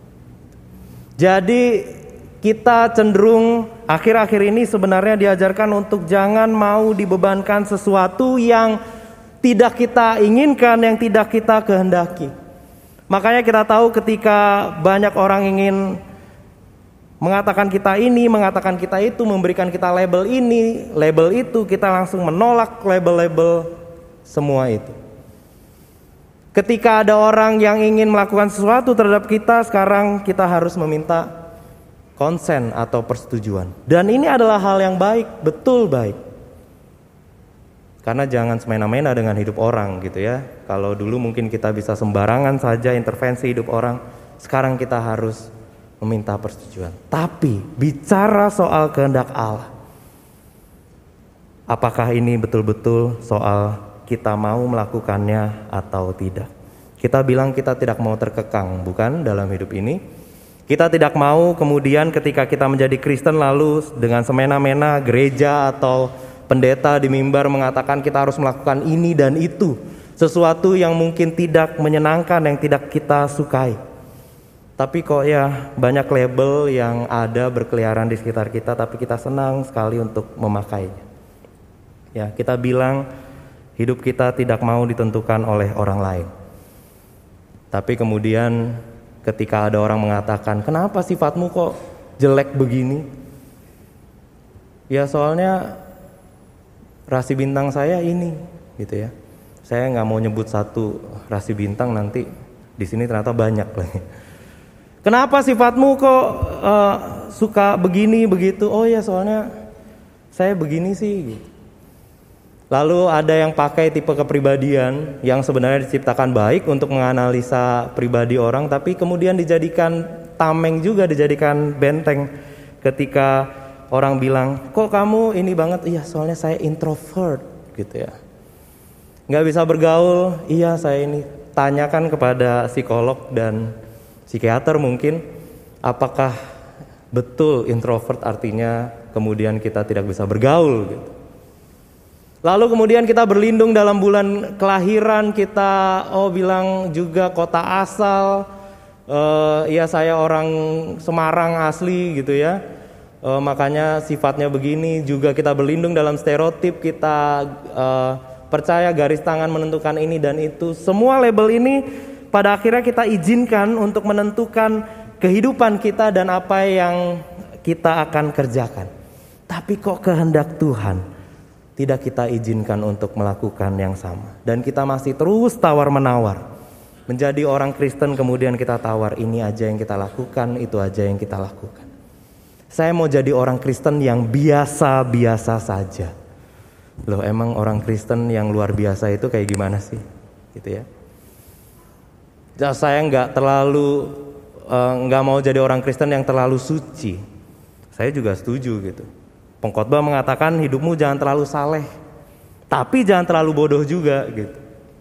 Jadi kita cenderung akhir-akhir ini sebenarnya diajarkan untuk jangan mau dibebankan sesuatu yang tidak kita inginkan, yang tidak kita kehendaki. Makanya kita tahu ketika banyak orang ingin mengatakan kita ini, mengatakan kita itu, memberikan kita label ini, label itu, kita langsung menolak label-label semua itu. Ketika ada orang yang ingin melakukan sesuatu terhadap kita, sekarang kita harus meminta konsen atau persetujuan. Dan ini adalah hal yang baik, betul baik. Karena jangan semena-mena dengan hidup orang gitu ya. Kalau dulu mungkin kita bisa sembarangan saja intervensi hidup orang, sekarang kita harus meminta persetujuan. Tapi bicara soal kehendak Allah, apakah ini betul-betul soal kita mau melakukannya atau tidak? Kita bilang kita tidak mau terkekang, bukan, dalam hidup ini. Kita tidak mau kemudian ketika kita menjadi Kristen lalu dengan semena-mena gereja atau pendeta di mimbar mengatakan kita harus melakukan ini dan itu, sesuatu yang mungkin tidak menyenangkan, yang tidak kita sukai. Tapi kok ya banyak label yang ada berkeliaran di sekitar kita, tapi kita senang sekali untuk memakainya. Ya, kita bilang hidup kita tidak mau ditentukan oleh orang lain. Tapi kemudian ketika ada orang mengatakan, kenapa sifatmu kok jelek begini? Ya soalnya rasi bintang saya ini, gitu ya. Saya nggak mau nyebut satu rasi bintang, nanti di sini ternyata banyak lagi. Kenapa sifatmu kok uh, suka begini begitu? Oh ya soalnya saya begini sih. Gitu. Lalu ada yang pakai tipe kepribadian yang sebenarnya diciptakan baik untuk menganalisa pribadi orang, tapi kemudian dijadikan tameng juga, dijadikan benteng ketika orang bilang, kok kamu ini banget? Iya soalnya saya introvert gitu ya. Nggak bisa bergaul, iya saya ini. Tanyakan kepada psikolog dan psikiater mungkin, apakah betul introvert artinya kemudian kita tidak bisa bergaul gitu. Lalu kemudian kita berlindung dalam bulan kelahiran kita, oh bilang juga kota asal, uh, ya saya orang Semarang asli gitu ya, uh, makanya sifatnya begini. Juga kita berlindung dalam stereotip, kita uh, percaya garis tangan menentukan ini dan itu. Semua label ini pada akhirnya kita izinkan untuk menentukan kehidupan kita dan apa yang kita akan kerjakan. Tapi kok kehendak Tuhan tidak kita izinkan untuk melakukan yang sama. Dan kita masih terus tawar-menawar. Menjadi orang Kristen kemudian kita tawar, ini aja yang kita lakukan, itu aja yang kita lakukan. Saya mau jadi orang Kristen yang biasa-biasa saja. Loh, emang orang Kristen yang luar biasa itu kayak gimana sih? Gitu ya. Saya nggak terlalu, nggak mau jadi orang Kristen yang terlalu suci. Saya juga setuju gitu. Pengkhotbah mengatakan hidupmu jangan terlalu saleh, tapi jangan terlalu bodoh juga gitu.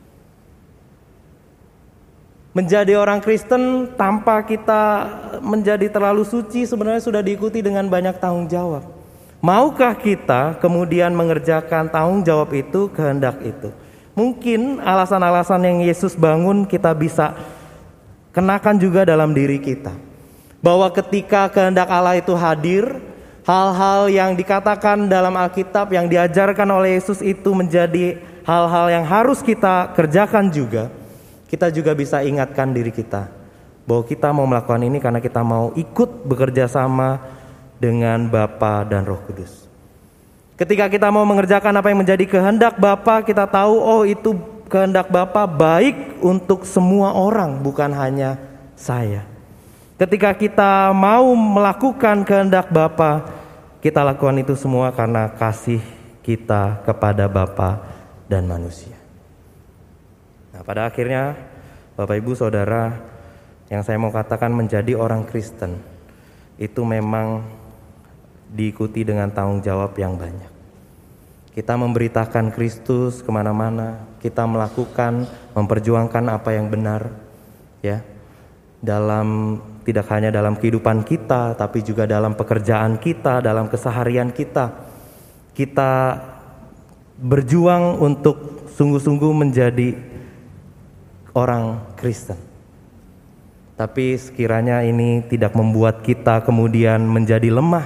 Menjadi orang Kristen tanpa kita menjadi terlalu suci sebenarnya sudah diikuti dengan banyak tanggung jawab. Maukah kita kemudian mengerjakan tanggung jawab itu, kehendak itu? Mungkin alasan-alasan yang Yesus bangun kita bisa kenakan juga dalam diri kita. Bahwa ketika kehendak Allah itu hadir, hal-hal yang dikatakan dalam Alkitab yang diajarkan oleh Yesus itu menjadi hal-hal yang harus kita kerjakan juga. Kita juga bisa ingatkan diri kita bahwa kita mau melakukan ini karena kita mau ikut bekerja sama dengan Bapa dan Roh Kudus. Ketika kita mau mengerjakan apa yang menjadi kehendak Bapa, kita tahu oh itu kehendak Bapa baik untuk semua orang, bukan hanya saya. Ketika kita mau melakukan kehendak Bapa, kita lakukan itu semua karena kasih kita kepada Bapa dan manusia. Nah, pada akhirnya Bapak Ibu Saudara, yang saya mau katakan menjadi orang Kristen itu memang diikuti dengan tanggung jawab yang banyak. Kita memberitakan Kristus kemana-mana, kita melakukan, memperjuangkan apa yang benar, ya. Dalam tidak hanya dalam kehidupan kita, tapi juga dalam pekerjaan kita, dalam keseharian kita. Kita berjuang untuk sungguh-sungguh menjadi orang Kristen. Tapi sekiranya ini tidak membuat kita kemudian menjadi lemah.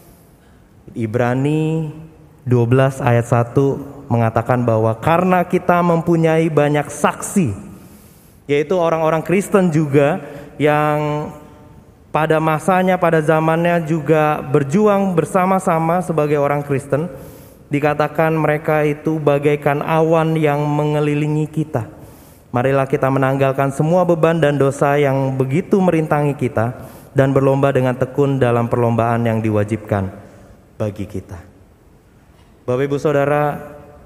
Ibrani dua belas ayat satu mengatakan bahwa karena kita mempunyai banyak saksi, yaitu orang-orang Kristen juga yang pada masanya, pada zamannya juga berjuang bersama-sama sebagai orang Kristen. Dikatakan mereka itu bagaikan awan yang mengelilingi kita. Marilah kita menanggalkan semua beban dan dosa yang begitu merintangi kita dan berlomba dengan tekun dalam perlombaan yang diwajibkan bagi kita. Bapak Ibu Saudara,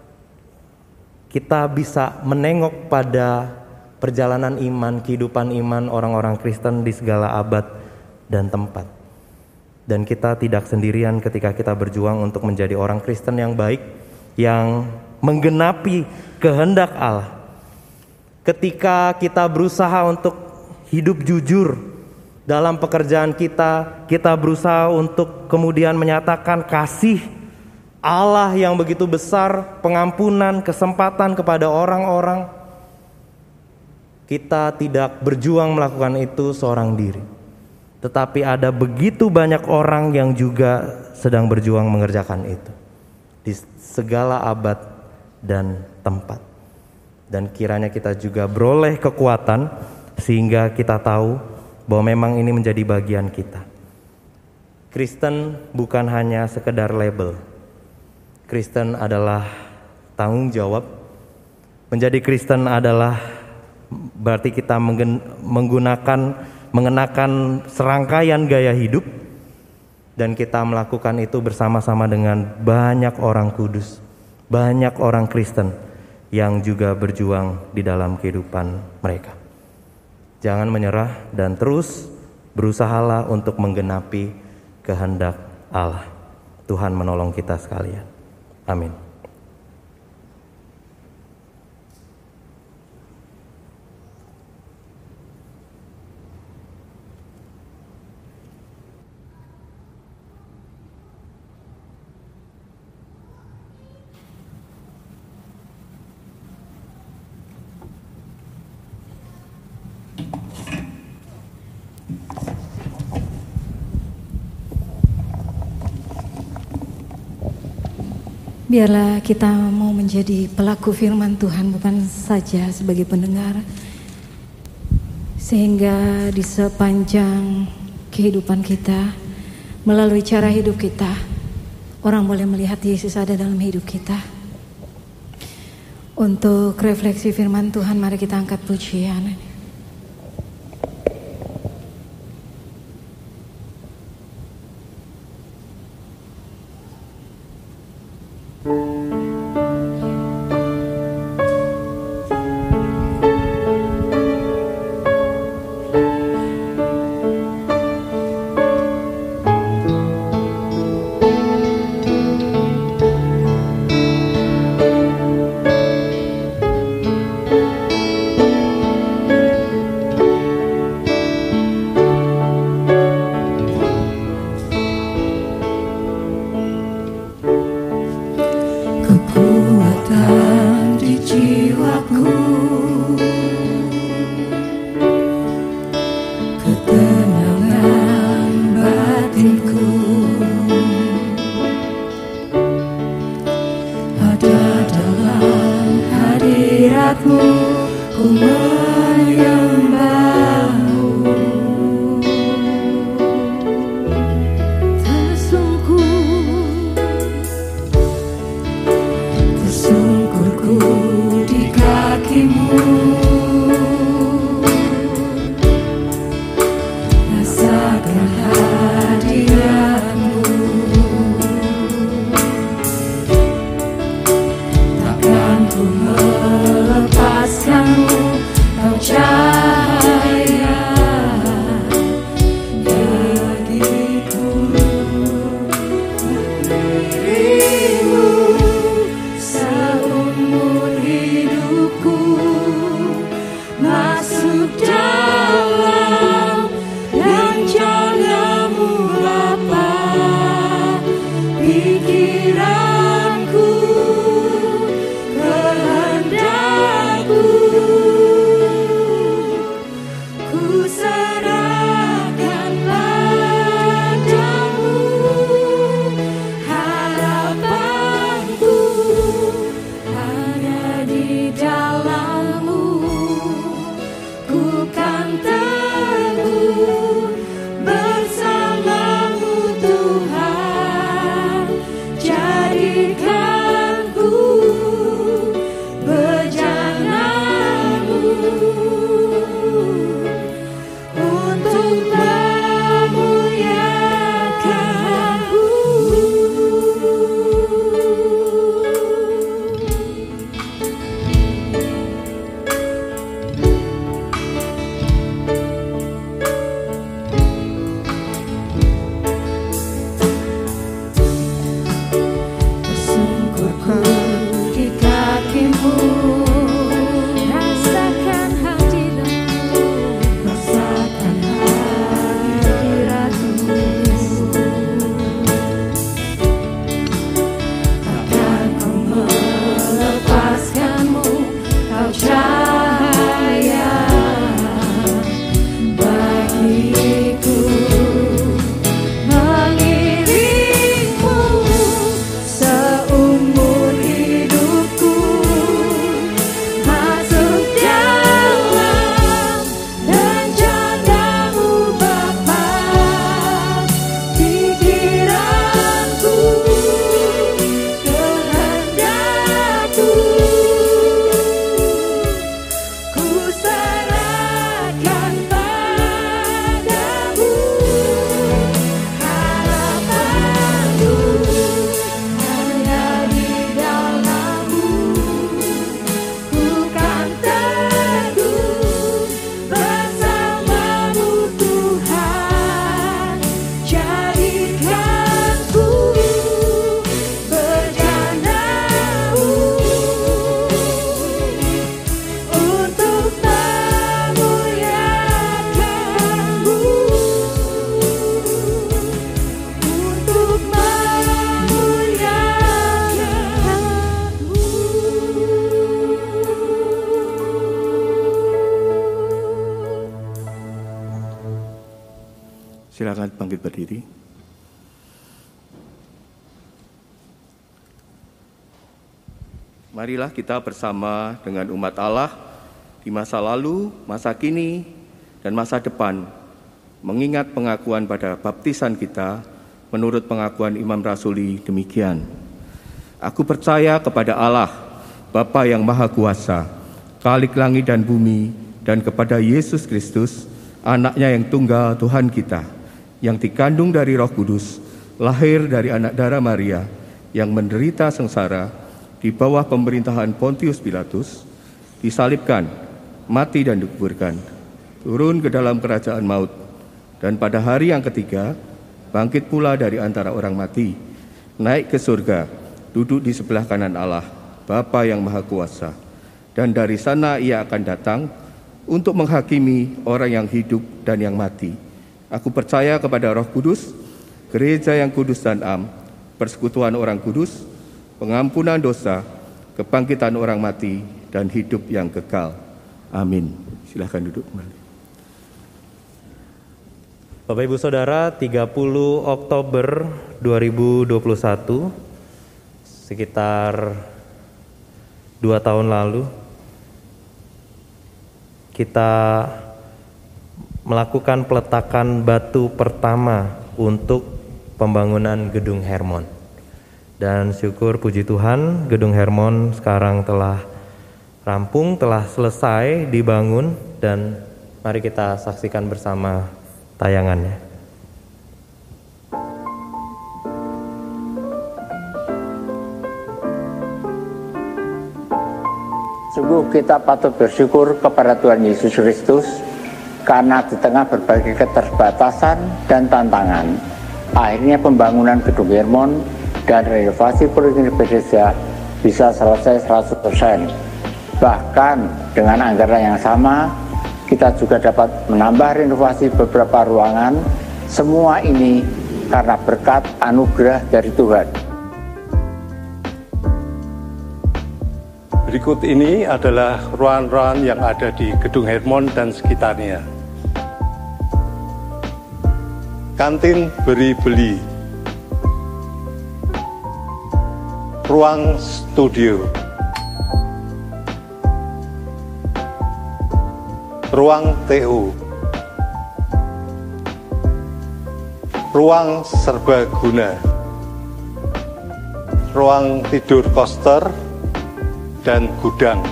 kita bisa menengok pada perjalanan iman, kehidupan iman orang-orang Kristen di segala abad dan tempat. Dan kita tidak sendirian ketika kita berjuang untuk menjadi orang Kristen yang baik, yang menggenapi kehendak Allah. Ketika kita berusaha untuk hidup jujur dalam pekerjaan kita, kita berusaha untuk kemudian menyatakan kasih Allah yang begitu besar, pengampunan, kesempatan kepada orang-orang. Kita tidak berjuang melakukan itu seorang diri, tetapi ada begitu banyak orang yang juga sedang berjuang mengerjakan itu di segala abad dan tempat. Dan kiranya kita juga beroleh kekuatan sehingga kita tahu bahwa memang ini menjadi bagian kita. Kristen bukan hanya sekedar label. Kristen adalah tanggung jawab. Menjadi Kristen adalah berarti kita menggunakan, mengenakan serangkaian gaya hidup, dan kita melakukan itu bersama-sama dengan banyak orang kudus, banyak orang Kristen yang juga berjuang di dalam kehidupan mereka. Jangan menyerah dan terus berusahalah untuk menggenapi kehendak Allah. Tuhan menolong kita sekalian. Amin. Biarlah kita mau menjadi pelaku firman Tuhan, bukan saja sebagai pendengar, sehingga di sepanjang kehidupan kita, melalui cara hidup kita, orang boleh melihat Yesus ada dalam hidup kita. Untuk refleksi firman Tuhan, mari kita angkat pujian. Silakan bangkit berdiri. marilah kita bersama dengan umat Allah di masa lalu, masa kini, dan masa depan mengingat pengakuan pada baptisan kita menurut pengakuan Imam Rasuli demikian. Aku percaya kepada Allah, Bapa yang Maha Kuasa, Khalik langit dan bumi, dan kepada Yesus Kristus, Anak-Nya yang tunggal Tuhan kita, yang dikandung dari Roh Kudus, lahir dari anak darah Maria, yang menderita sengsara di bawah pemerintahan Pontius Pilatus, disalibkan, mati dan dikuburkan, turun ke dalam kerajaan maut, dan pada hari yang ketiga bangkit pula dari antara orang mati, naik ke surga, duduk di sebelah kanan Allah, Bapa yang Maha Kuasa, dan dari sana Ia akan datang untuk menghakimi orang yang hidup dan yang mati. Aku percaya kepada Roh Kudus, gereja yang kudus dan am, persekutuan orang kudus, pengampunan dosa, kebangkitan orang mati, dan hidup yang kekal. Amin. Silakan duduk kembali. Bapak Ibu Saudara, tiga puluh Oktober dua ribu dua puluh satu, sekitar dua tahun lalu, kita melakukan peletakan batu pertama untuk pembangunan Gedung Hermon. Dan syukur puji Tuhan, Gedung Hermon sekarang telah rampung, telah selesai dibangun, dan mari kita saksikan bersama tayangannya. Sungguh kita patut bersyukur kepada Tuhan Yesus Kristus karena di tengah berbagai keterbatasan dan tantangan, akhirnya pembangunan Gedung Hermon dan renovasi Poliklinik Bethesda bisa selesai seratus persen. Bahkan dengan anggaran yang sama, kita juga dapat menambah renovasi beberapa ruangan. Semua ini karena berkat anugerah dari Tuhan. Berikut ini adalah ruangan-ruangan yang ada di Gedung Hermon dan sekitarnya. Kantin beri-beli, ruang studio, ruang T U, ruang serbaguna, ruang tidur koster, dan gudang,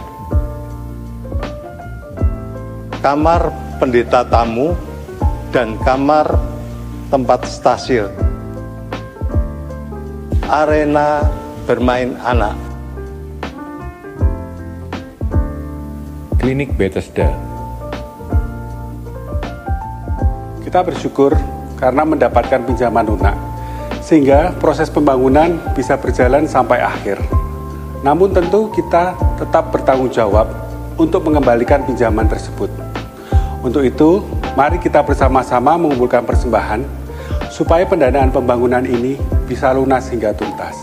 kamar pendeta tamu, dan kamar tempat stasiun, arena bermain anak. Klinik Bethesda. Kita bersyukur karena mendapatkan pinjaman lunak, sehingga proses pembangunan bisa berjalan sampai akhir. Namun tentu kita tetap bertanggung jawab untuk mengembalikan pinjaman tersebut. Untuk itu, mari kita bersama-sama mengumpulkan persembahan supaya pendanaan pembangunan ini bisa lunas hingga tuntas.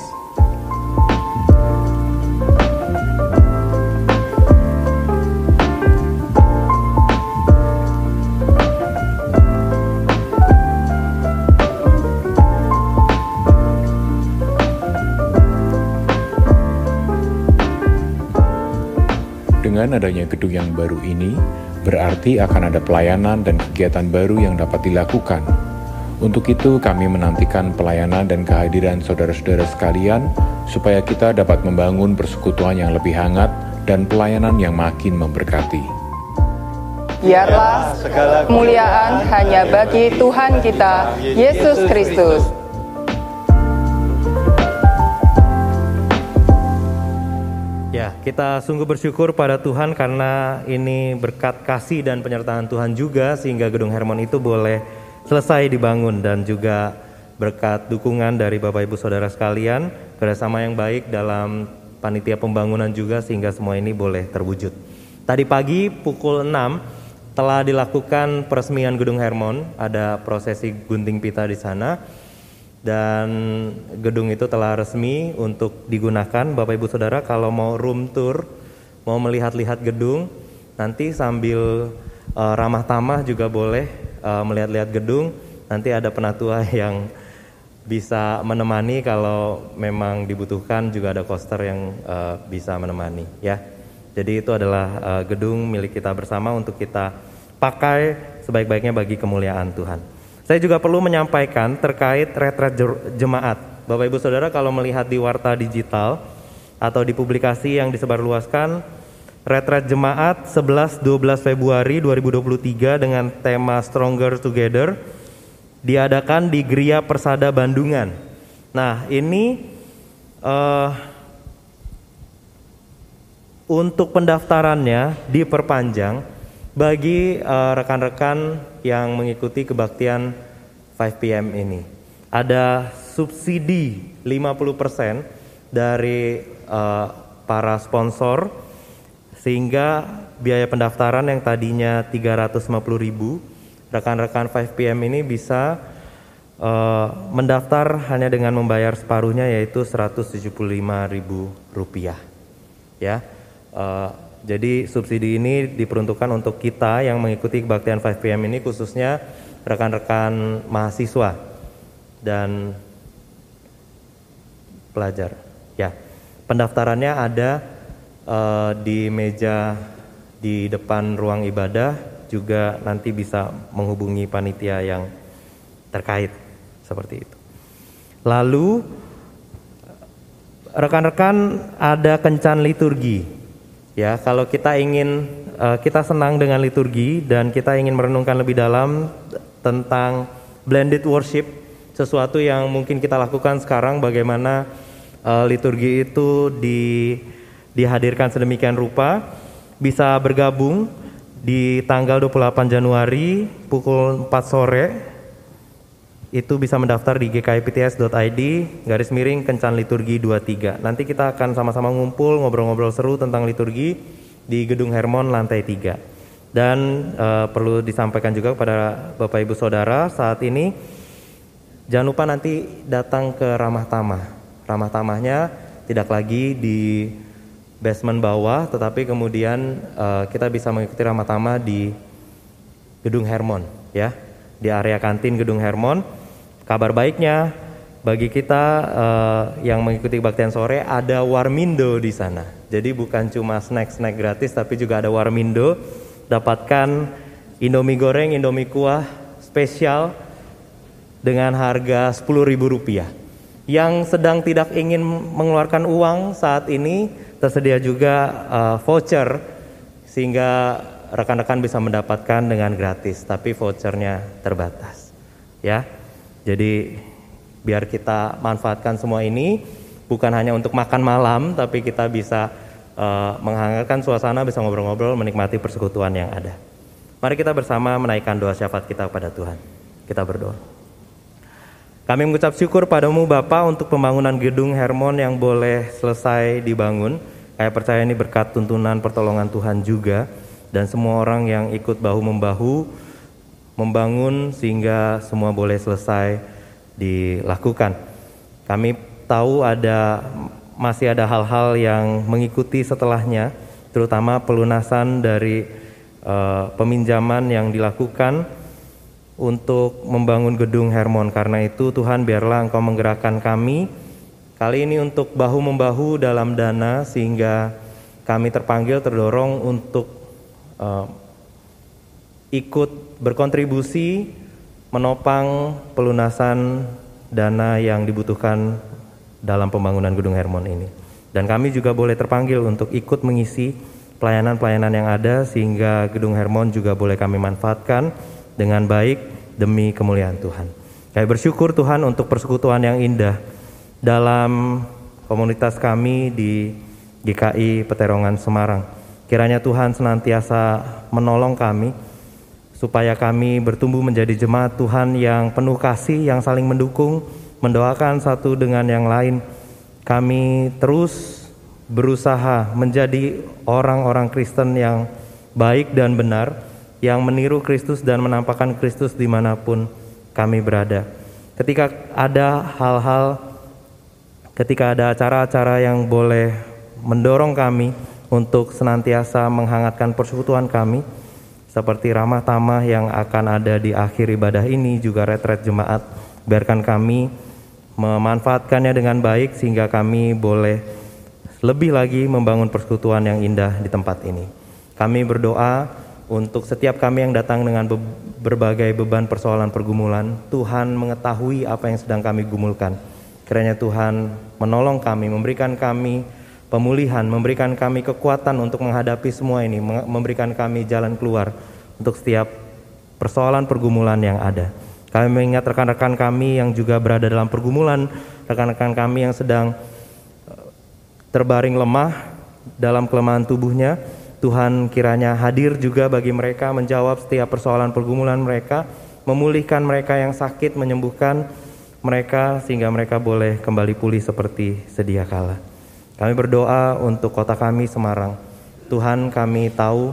Dengan adanya gedung yang baru ini, berarti akan ada pelayanan dan kegiatan baru yang dapat dilakukan. Untuk itu, kami menantikan pelayanan dan kehadiran saudara-saudara sekalian, supaya kita dapat membangun persekutuan yang lebih hangat dan pelayanan yang makin memberkati. Biarlah segala kemuliaan hanya bagi Tuhan kita, Yesus Kristus. Ya, kita sungguh bersyukur pada Tuhan karena ini berkat kasih dan penyertaan Tuhan juga sehingga Gedung Hermon itu boleh selesai dibangun, dan juga berkat dukungan dari Bapak Ibu Saudara sekalian, kerjasama yang baik dalam panitia pembangunan juga sehingga semua ini boleh terwujud. Tadi pagi pukul enam telah dilakukan peresmian Gedung Hermon, ada prosesi gunting pita di sana. Dan gedung itu telah resmi untuk digunakan. Bapak Ibu Saudara, kalau mau room tour, mau melihat-lihat gedung, nanti sambil uh, ramah tamah juga boleh uh, melihat-lihat gedung. Nanti ada penatua yang bisa menemani kalau memang dibutuhkan, juga ada coaster yang uh, bisa menemani ya. Jadi itu adalah uh, gedung milik kita bersama untuk kita pakai sebaik-baiknya bagi kemuliaan Tuhan. Saya juga perlu menyampaikan terkait retret jemaat. Bapak Ibu Saudara, kalau melihat di warta digital atau di publikasi yang disebarluaskan, retret jemaat sebelas dua belas Februari dua ribu dua puluh tiga dengan tema Stronger Together diadakan di Gria Persada Bandungan. Nah, ini uh, untuk pendaftarannya diperpanjang bagi uh, rekan-rekan yang mengikuti kebaktian lima P M ini. Ada subsidi lima puluh persen dari uh, para sponsor, sehingga biaya pendaftaran yang tadinya tiga ratus lima puluh ribu, rekan-rekan lima P M ini bisa uh, mendaftar hanya dengan membayar separuhnya, yaitu seratus tujuh puluh lima ribu rupiah. Ya, uh, jadi subsidi ini diperuntukkan untuk kita yang mengikuti kebaktian lima P M ini, khususnya rekan-rekan mahasiswa dan pelajar. Ya, pendaftarannya ada uh, di meja di depan ruang ibadah, juga nanti bisa menghubungi panitia yang terkait seperti itu. Lalu rekan-rekan ada kencan liturgi. Ya, kalau kita ingin uh, kita senang dengan liturgi dan kita ingin merenungkan lebih dalam tentang blended worship, sesuatu yang mungkin kita lakukan sekarang, bagaimana uh, liturgi itu di dihadirkan sedemikian rupa, bisa bergabung di tanggal dua puluh delapan Januari pukul empat sore. Itu bisa mendaftar di g k i p t s dot i d garis miring kencan liturgi dua puluh tiga. Nanti kita akan sama-sama ngumpul, ngobrol-ngobrol seru tentang liturgi di Gedung Hermon lantai tiga. Dan uh, perlu disampaikan juga kepada Bapak Ibu Saudara, saat ini jangan lupa nanti datang ke Ramah Tamah. Ramah Tamahnya tidak lagi di basement bawah, tetapi kemudian uh, kita bisa mengikuti Ramah Tamah di Gedung Hermon, ya, di area kantin Gedung Hermon. Kabar baiknya bagi kita uh, yang mengikuti kebaktian sore, ada warmindo di sana. Jadi bukan cuma snack-snack gratis, tapi juga ada warmindo. Dapatkan Indomie goreng, Indomie kuah spesial dengan harga sepuluh ribu rupiah. Yang sedang tidak ingin mengeluarkan uang saat ini, tersedia juga uh, voucher, sehingga rekan-rekan bisa mendapatkan dengan gratis, tapi vouchernya terbatas. Ya, jadi biar kita manfaatkan semua ini, bukan hanya untuk makan malam, tapi kita bisa uh, menghangatkan suasana, bisa ngobrol-ngobrol, menikmati persekutuan yang ada. Mari kita bersama menaikkan doa syafaat kita kepada Tuhan. Kita berdoa. Kami mengucap syukur padamu Bapa untuk pembangunan Gedung Hermon yang boleh selesai dibangun. Kami percaya ini berkat tuntunan pertolongan Tuhan juga, dan semua orang yang ikut bahu-membahu membangun sehingga semua boleh selesai dilakukan. Kami tahu ada masih ada hal-hal yang mengikuti setelahnya, terutama pelunasan dari uh, peminjaman yang dilakukan untuk membangun Gedung Hermon. Karena itu Tuhan, biarlah Engkau menggerakkan kami kali ini untuk bahu-membahu dalam dana, sehingga kami terpanggil, terdorong untuk uh, ikut berkontribusi menopang pelunasan dana yang dibutuhkan dalam pembangunan Gedung Hermon ini. Dan kami juga boleh terpanggil untuk ikut mengisi pelayanan-pelayanan yang ada, sehingga Gedung Hermon juga boleh kami manfaatkan dengan baik demi kemuliaan Tuhan. Kami bersyukur Tuhan untuk persekutuan yang indah dalam komunitas kami di G K I Peterongan Semarang. Kiranya Tuhan senantiasa menolong kami, supaya kami bertumbuh menjadi jemaat Tuhan yang penuh kasih, yang saling mendukung, mendoakan satu dengan yang lain. Kami terus berusaha menjadi orang-orang Kristen yang baik dan benar, yang meniru Kristus dan menampakkan Kristus dimanapun kami berada. Ketika ada hal-hal, ketika ada acara-acara yang boleh mendorong kami untuk senantiasa menghangatkan persekutuan kami, seperti Ramah Tamah yang akan ada di akhir ibadah ini, juga retret jemaat, biarkan kami memanfaatkannya dengan baik sehingga kami boleh lebih lagi membangun persekutuan yang indah di tempat ini. Kami berdoa untuk setiap kami yang datang dengan be- berbagai beban persoalan pergumulan. Tuhan mengetahui apa yang sedang kami gumulkan. Kiranya Tuhan menolong kami, memberikan kami pemulihan, memberikan kami kekuatan untuk menghadapi semua ini, memberikan kami jalan keluar untuk setiap persoalan pergumulan yang ada. Kami mengingat rekan-rekan kami yang juga berada dalam pergumulan, rekan-rekan kami yang sedang terbaring lemah dalam kelemahan tubuhnya. Tuhan kiranya hadir juga bagi mereka, menjawab setiap persoalan pergumulan mereka, memulihkan mereka yang sakit, menyembuhkan mereka sehingga mereka boleh kembali pulih seperti sedia kala. Kami berdoa untuk kota kami Semarang. Tuhan, kami tahu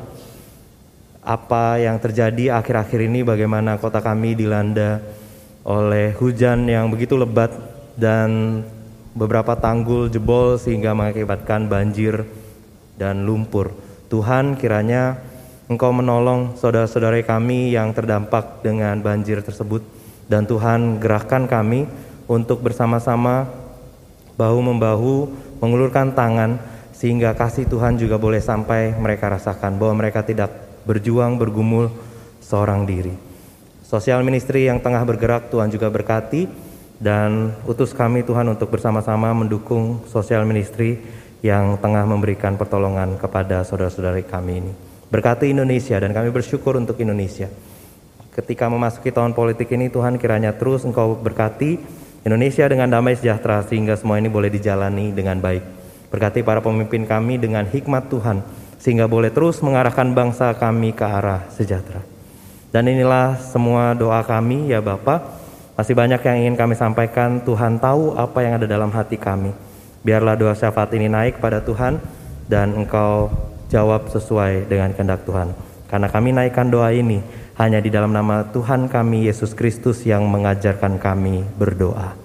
apa yang terjadi akhir-akhir ini, bagaimana kota kami dilanda oleh hujan yang begitu lebat dan beberapa tanggul jebol sehingga mengakibatkan banjir dan lumpur. Tuhan, kiranya Engkau menolong saudara-saudara kami yang terdampak dengan banjir tersebut, dan Tuhan gerakkan kami untuk bersama-sama bahu-membahu mengulurkan tangan sehingga kasih Tuhan juga boleh sampai mereka rasakan bahwa mereka tidak berjuang bergumul seorang diri. Sosial ministry yang tengah bergerak Tuhan juga berkati, dan utus kami Tuhan untuk bersama-sama mendukung sosial ministry yang tengah memberikan pertolongan kepada saudara-saudari kami ini. Berkati Indonesia, dan kami bersyukur untuk Indonesia. Ketika memasuki tahun politik ini, Tuhan kiranya terus Engkau berkati Indonesia dengan damai sejahtera sehingga semua ini boleh dijalani dengan baik. Berkati para pemimpin kami dengan hikmat Tuhan sehingga boleh terus mengarahkan bangsa kami ke arah sejahtera. Dan inilah semua doa kami ya Bapa. Masih banyak yang ingin kami sampaikan. Tuhan tahu apa yang ada dalam hati kami. Biarlah doa syafaat ini naik pada Tuhan dan Engkau jawab sesuai dengan kehendak Tuhan. Karena kami naikkan doa ini hanya di dalam nama Tuhan kami Yesus Kristus yang mengajarkan kami berdoa.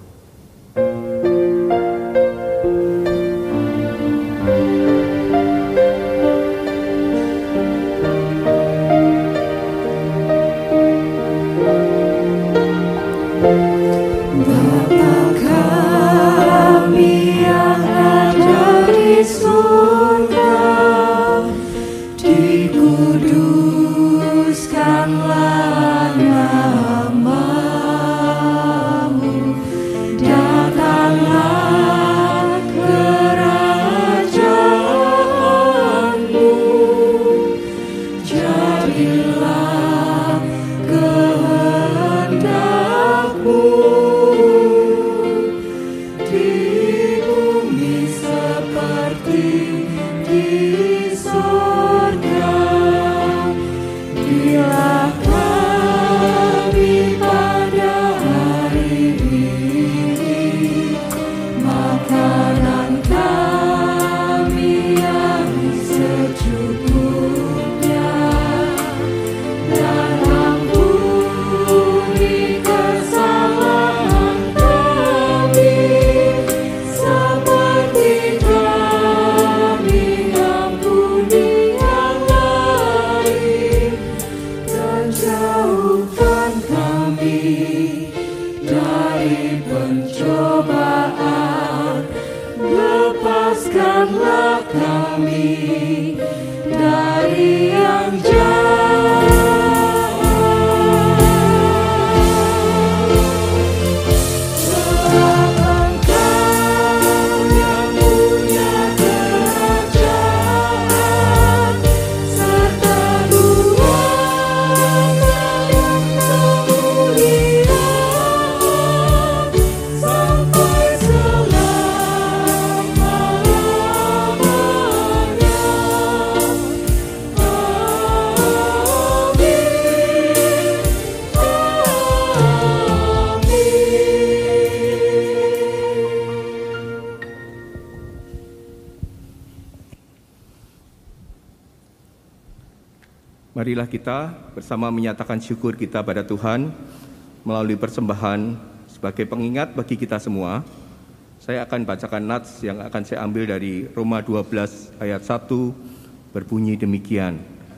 Marilah kita bersama menyatakan syukur kita pada Tuhan melalui persembahan sebagai pengingat bagi kita semua. Saya akan bacakan nats yang akan saya ambil dari Roma dua belas ayat satu berbunyi demikian.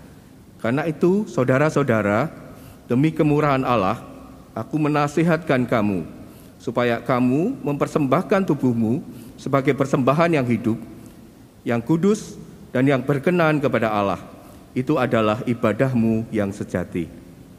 Karena itu, saudara-saudara, demi kemurahan Allah, aku menasihatkan kamu supaya kamu mempersembahkan tubuhmu sebagai persembahan yang hidup, yang kudus, dan yang berkenan kepada Allah. Itu adalah ibadahmu yang sejati.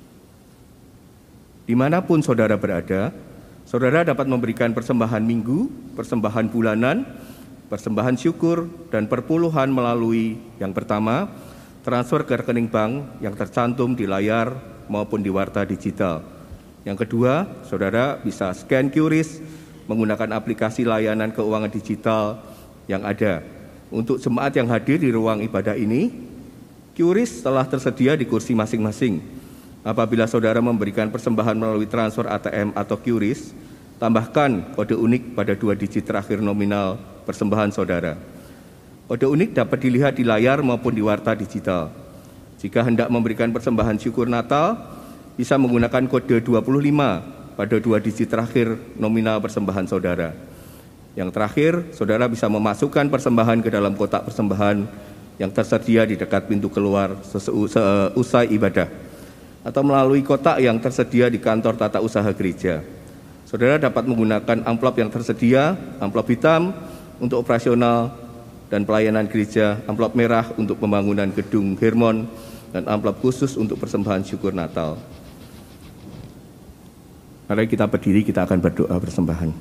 Dimanapun saudara berada, saudara dapat memberikan persembahan minggu, persembahan bulanan, persembahan syukur, dan perpuluhan melalui yang pertama, transfer ke rekening bank yang tercantum di layar maupun di warta digital. Yang kedua, saudara bisa scan Q R I S menggunakan aplikasi layanan keuangan digital yang ada. Untuk jemaat yang hadir di ruang ibadah ini, Q R I S telah tersedia di kursi masing-masing. Apabila saudara memberikan persembahan melalui transfer A T M atau Q R I S, tambahkan kode unik pada dua digit terakhir nominal persembahan saudara. Kode unik dapat dilihat di layar maupun di warta digital. Jika hendak memberikan persembahan syukur Natal, bisa menggunakan kode dua puluh lima pada dua digit terakhir nominal persembahan saudara. Yang terakhir, saudara bisa memasukkan persembahan ke dalam kotak persembahan yang tersedia di dekat pintu keluar seusai ibadah, atau melalui kotak yang tersedia di kantor tata usaha gereja. Saudara dapat menggunakan amplop yang tersedia, amplop hitam untuk operasional dan pelayanan gereja, amplop merah untuk pembangunan gedung Hermon, dan amplop khusus untuk persembahan syukur Natal. Mari kita berdiri, kita akan berdoa persembahan.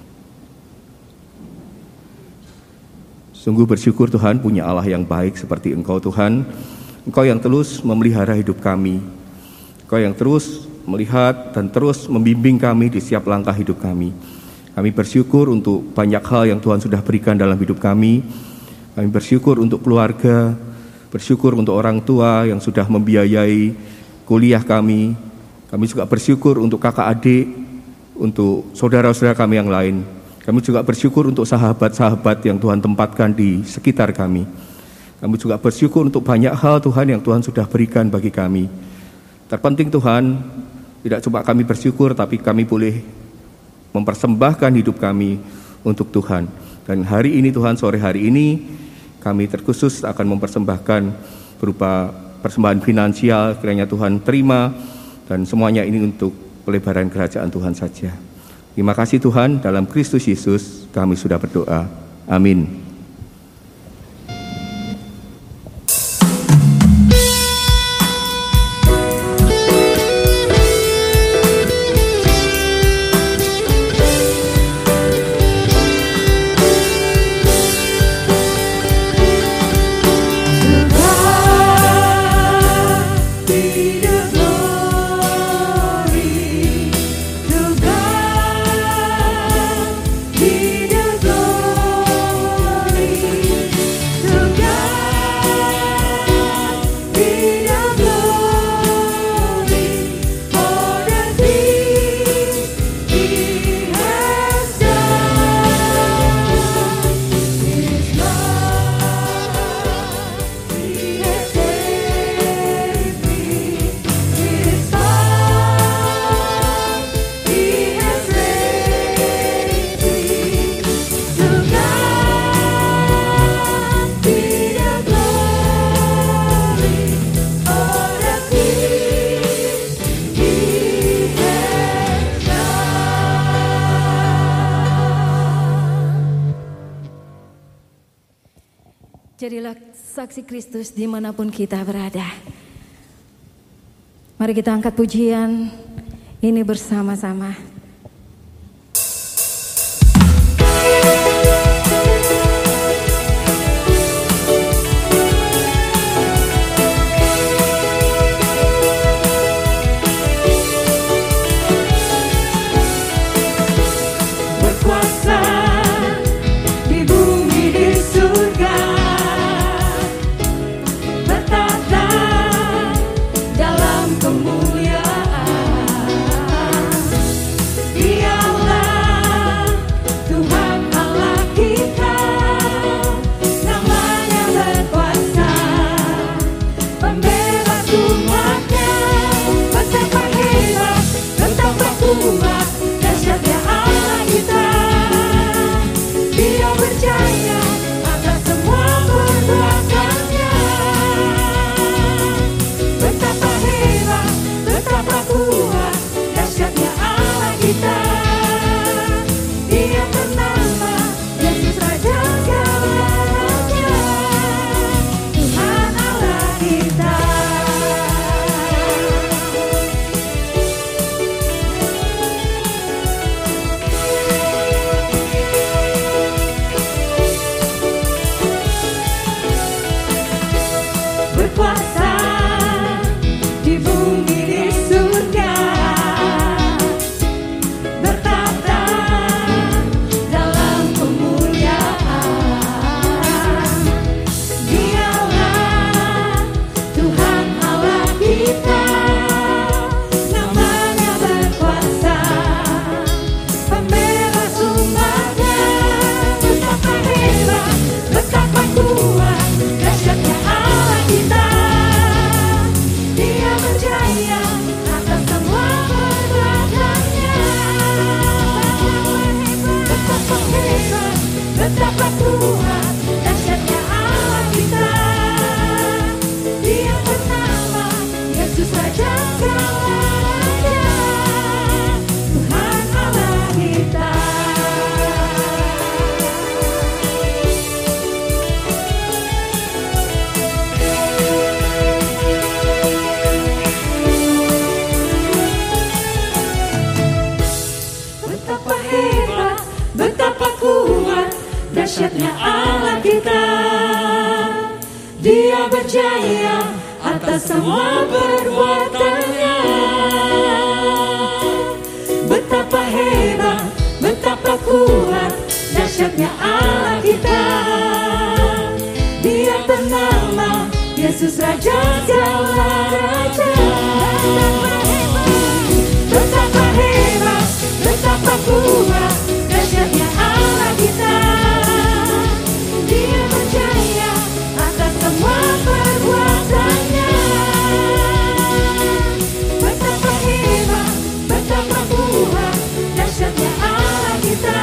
Sungguh bersyukur Tuhan punya Allah yang baik seperti Engkau Tuhan. Engkau yang terus memelihara hidup kami. Engkau yang terus melihat dan terus membimbing kami di setiap langkah hidup kami. Kami bersyukur untuk banyak hal yang Tuhan sudah berikan dalam hidup kami. Kami bersyukur untuk keluarga, bersyukur untuk orang tua yang sudah membiayai kuliah kami. Kami juga bersyukur untuk kakak adik, untuk saudara-saudara kami yang lain. Kami juga bersyukur untuk sahabat-sahabat yang Tuhan tempatkan di sekitar kami. Kami juga bersyukur untuk banyak hal Tuhan yang Tuhan sudah berikan bagi kami. Terpenting Tuhan, tidak cuma kami bersyukur, tapi kami boleh mempersembahkan hidup kami untuk Tuhan. Dan hari ini Tuhan, sore hari ini, kami terkhusus akan mempersembahkan berupa persembahan finansial, kiranya Tuhan terima, dan semuanya ini untuk pelebaran kerajaan Tuhan saja. Terima kasih Tuhan, dalam Kristus Yesus kami sudah berdoa. Amin. Jadilah saksi Kristus dimanapun kita berada. Mari kita angkat pujian ini bersama-sama. Berkuasa di bumi di surga, bertata dalam kemuliaan. percaya atas semua perbuatannya. Betapa hebat, betapa kuat, dahsyatnya Allah kita. Dia bernama Yesus, Raja segala raja. Betapa hebat, betapa kuat, dahsyatnya Allah kita. Dia percaya atas semua perbuatannya. Betapa hebat, betapa kuat, dahsyatnya Allah kita.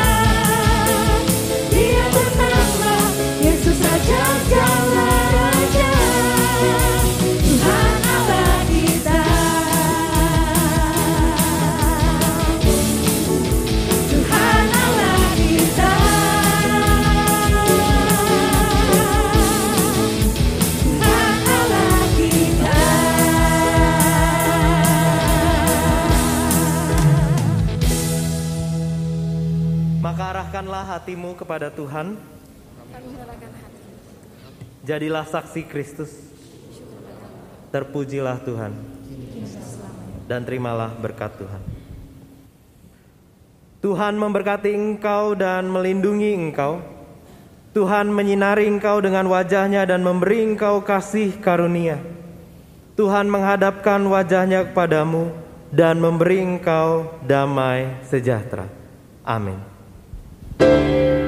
Dia bernama Yesus, Raja segala raja. Tuhan Allah kita. Tuhan Allah kita. Tuhan Allah kita. Maka arahkanlah hatimu kepada Tuhan. Jadilah saksi Kristus. Terpujilah Tuhan. Dan terimalah berkat Tuhan. Tuhan memberkati engkau dan melindungi engkau. Tuhan menyinari engkau dengan wajah-Nya dan memberi engkau kasih karunia. Tuhan menghadapkan wajah-Nya kepadamu dan memberi engkau damai sejahtera. Amin.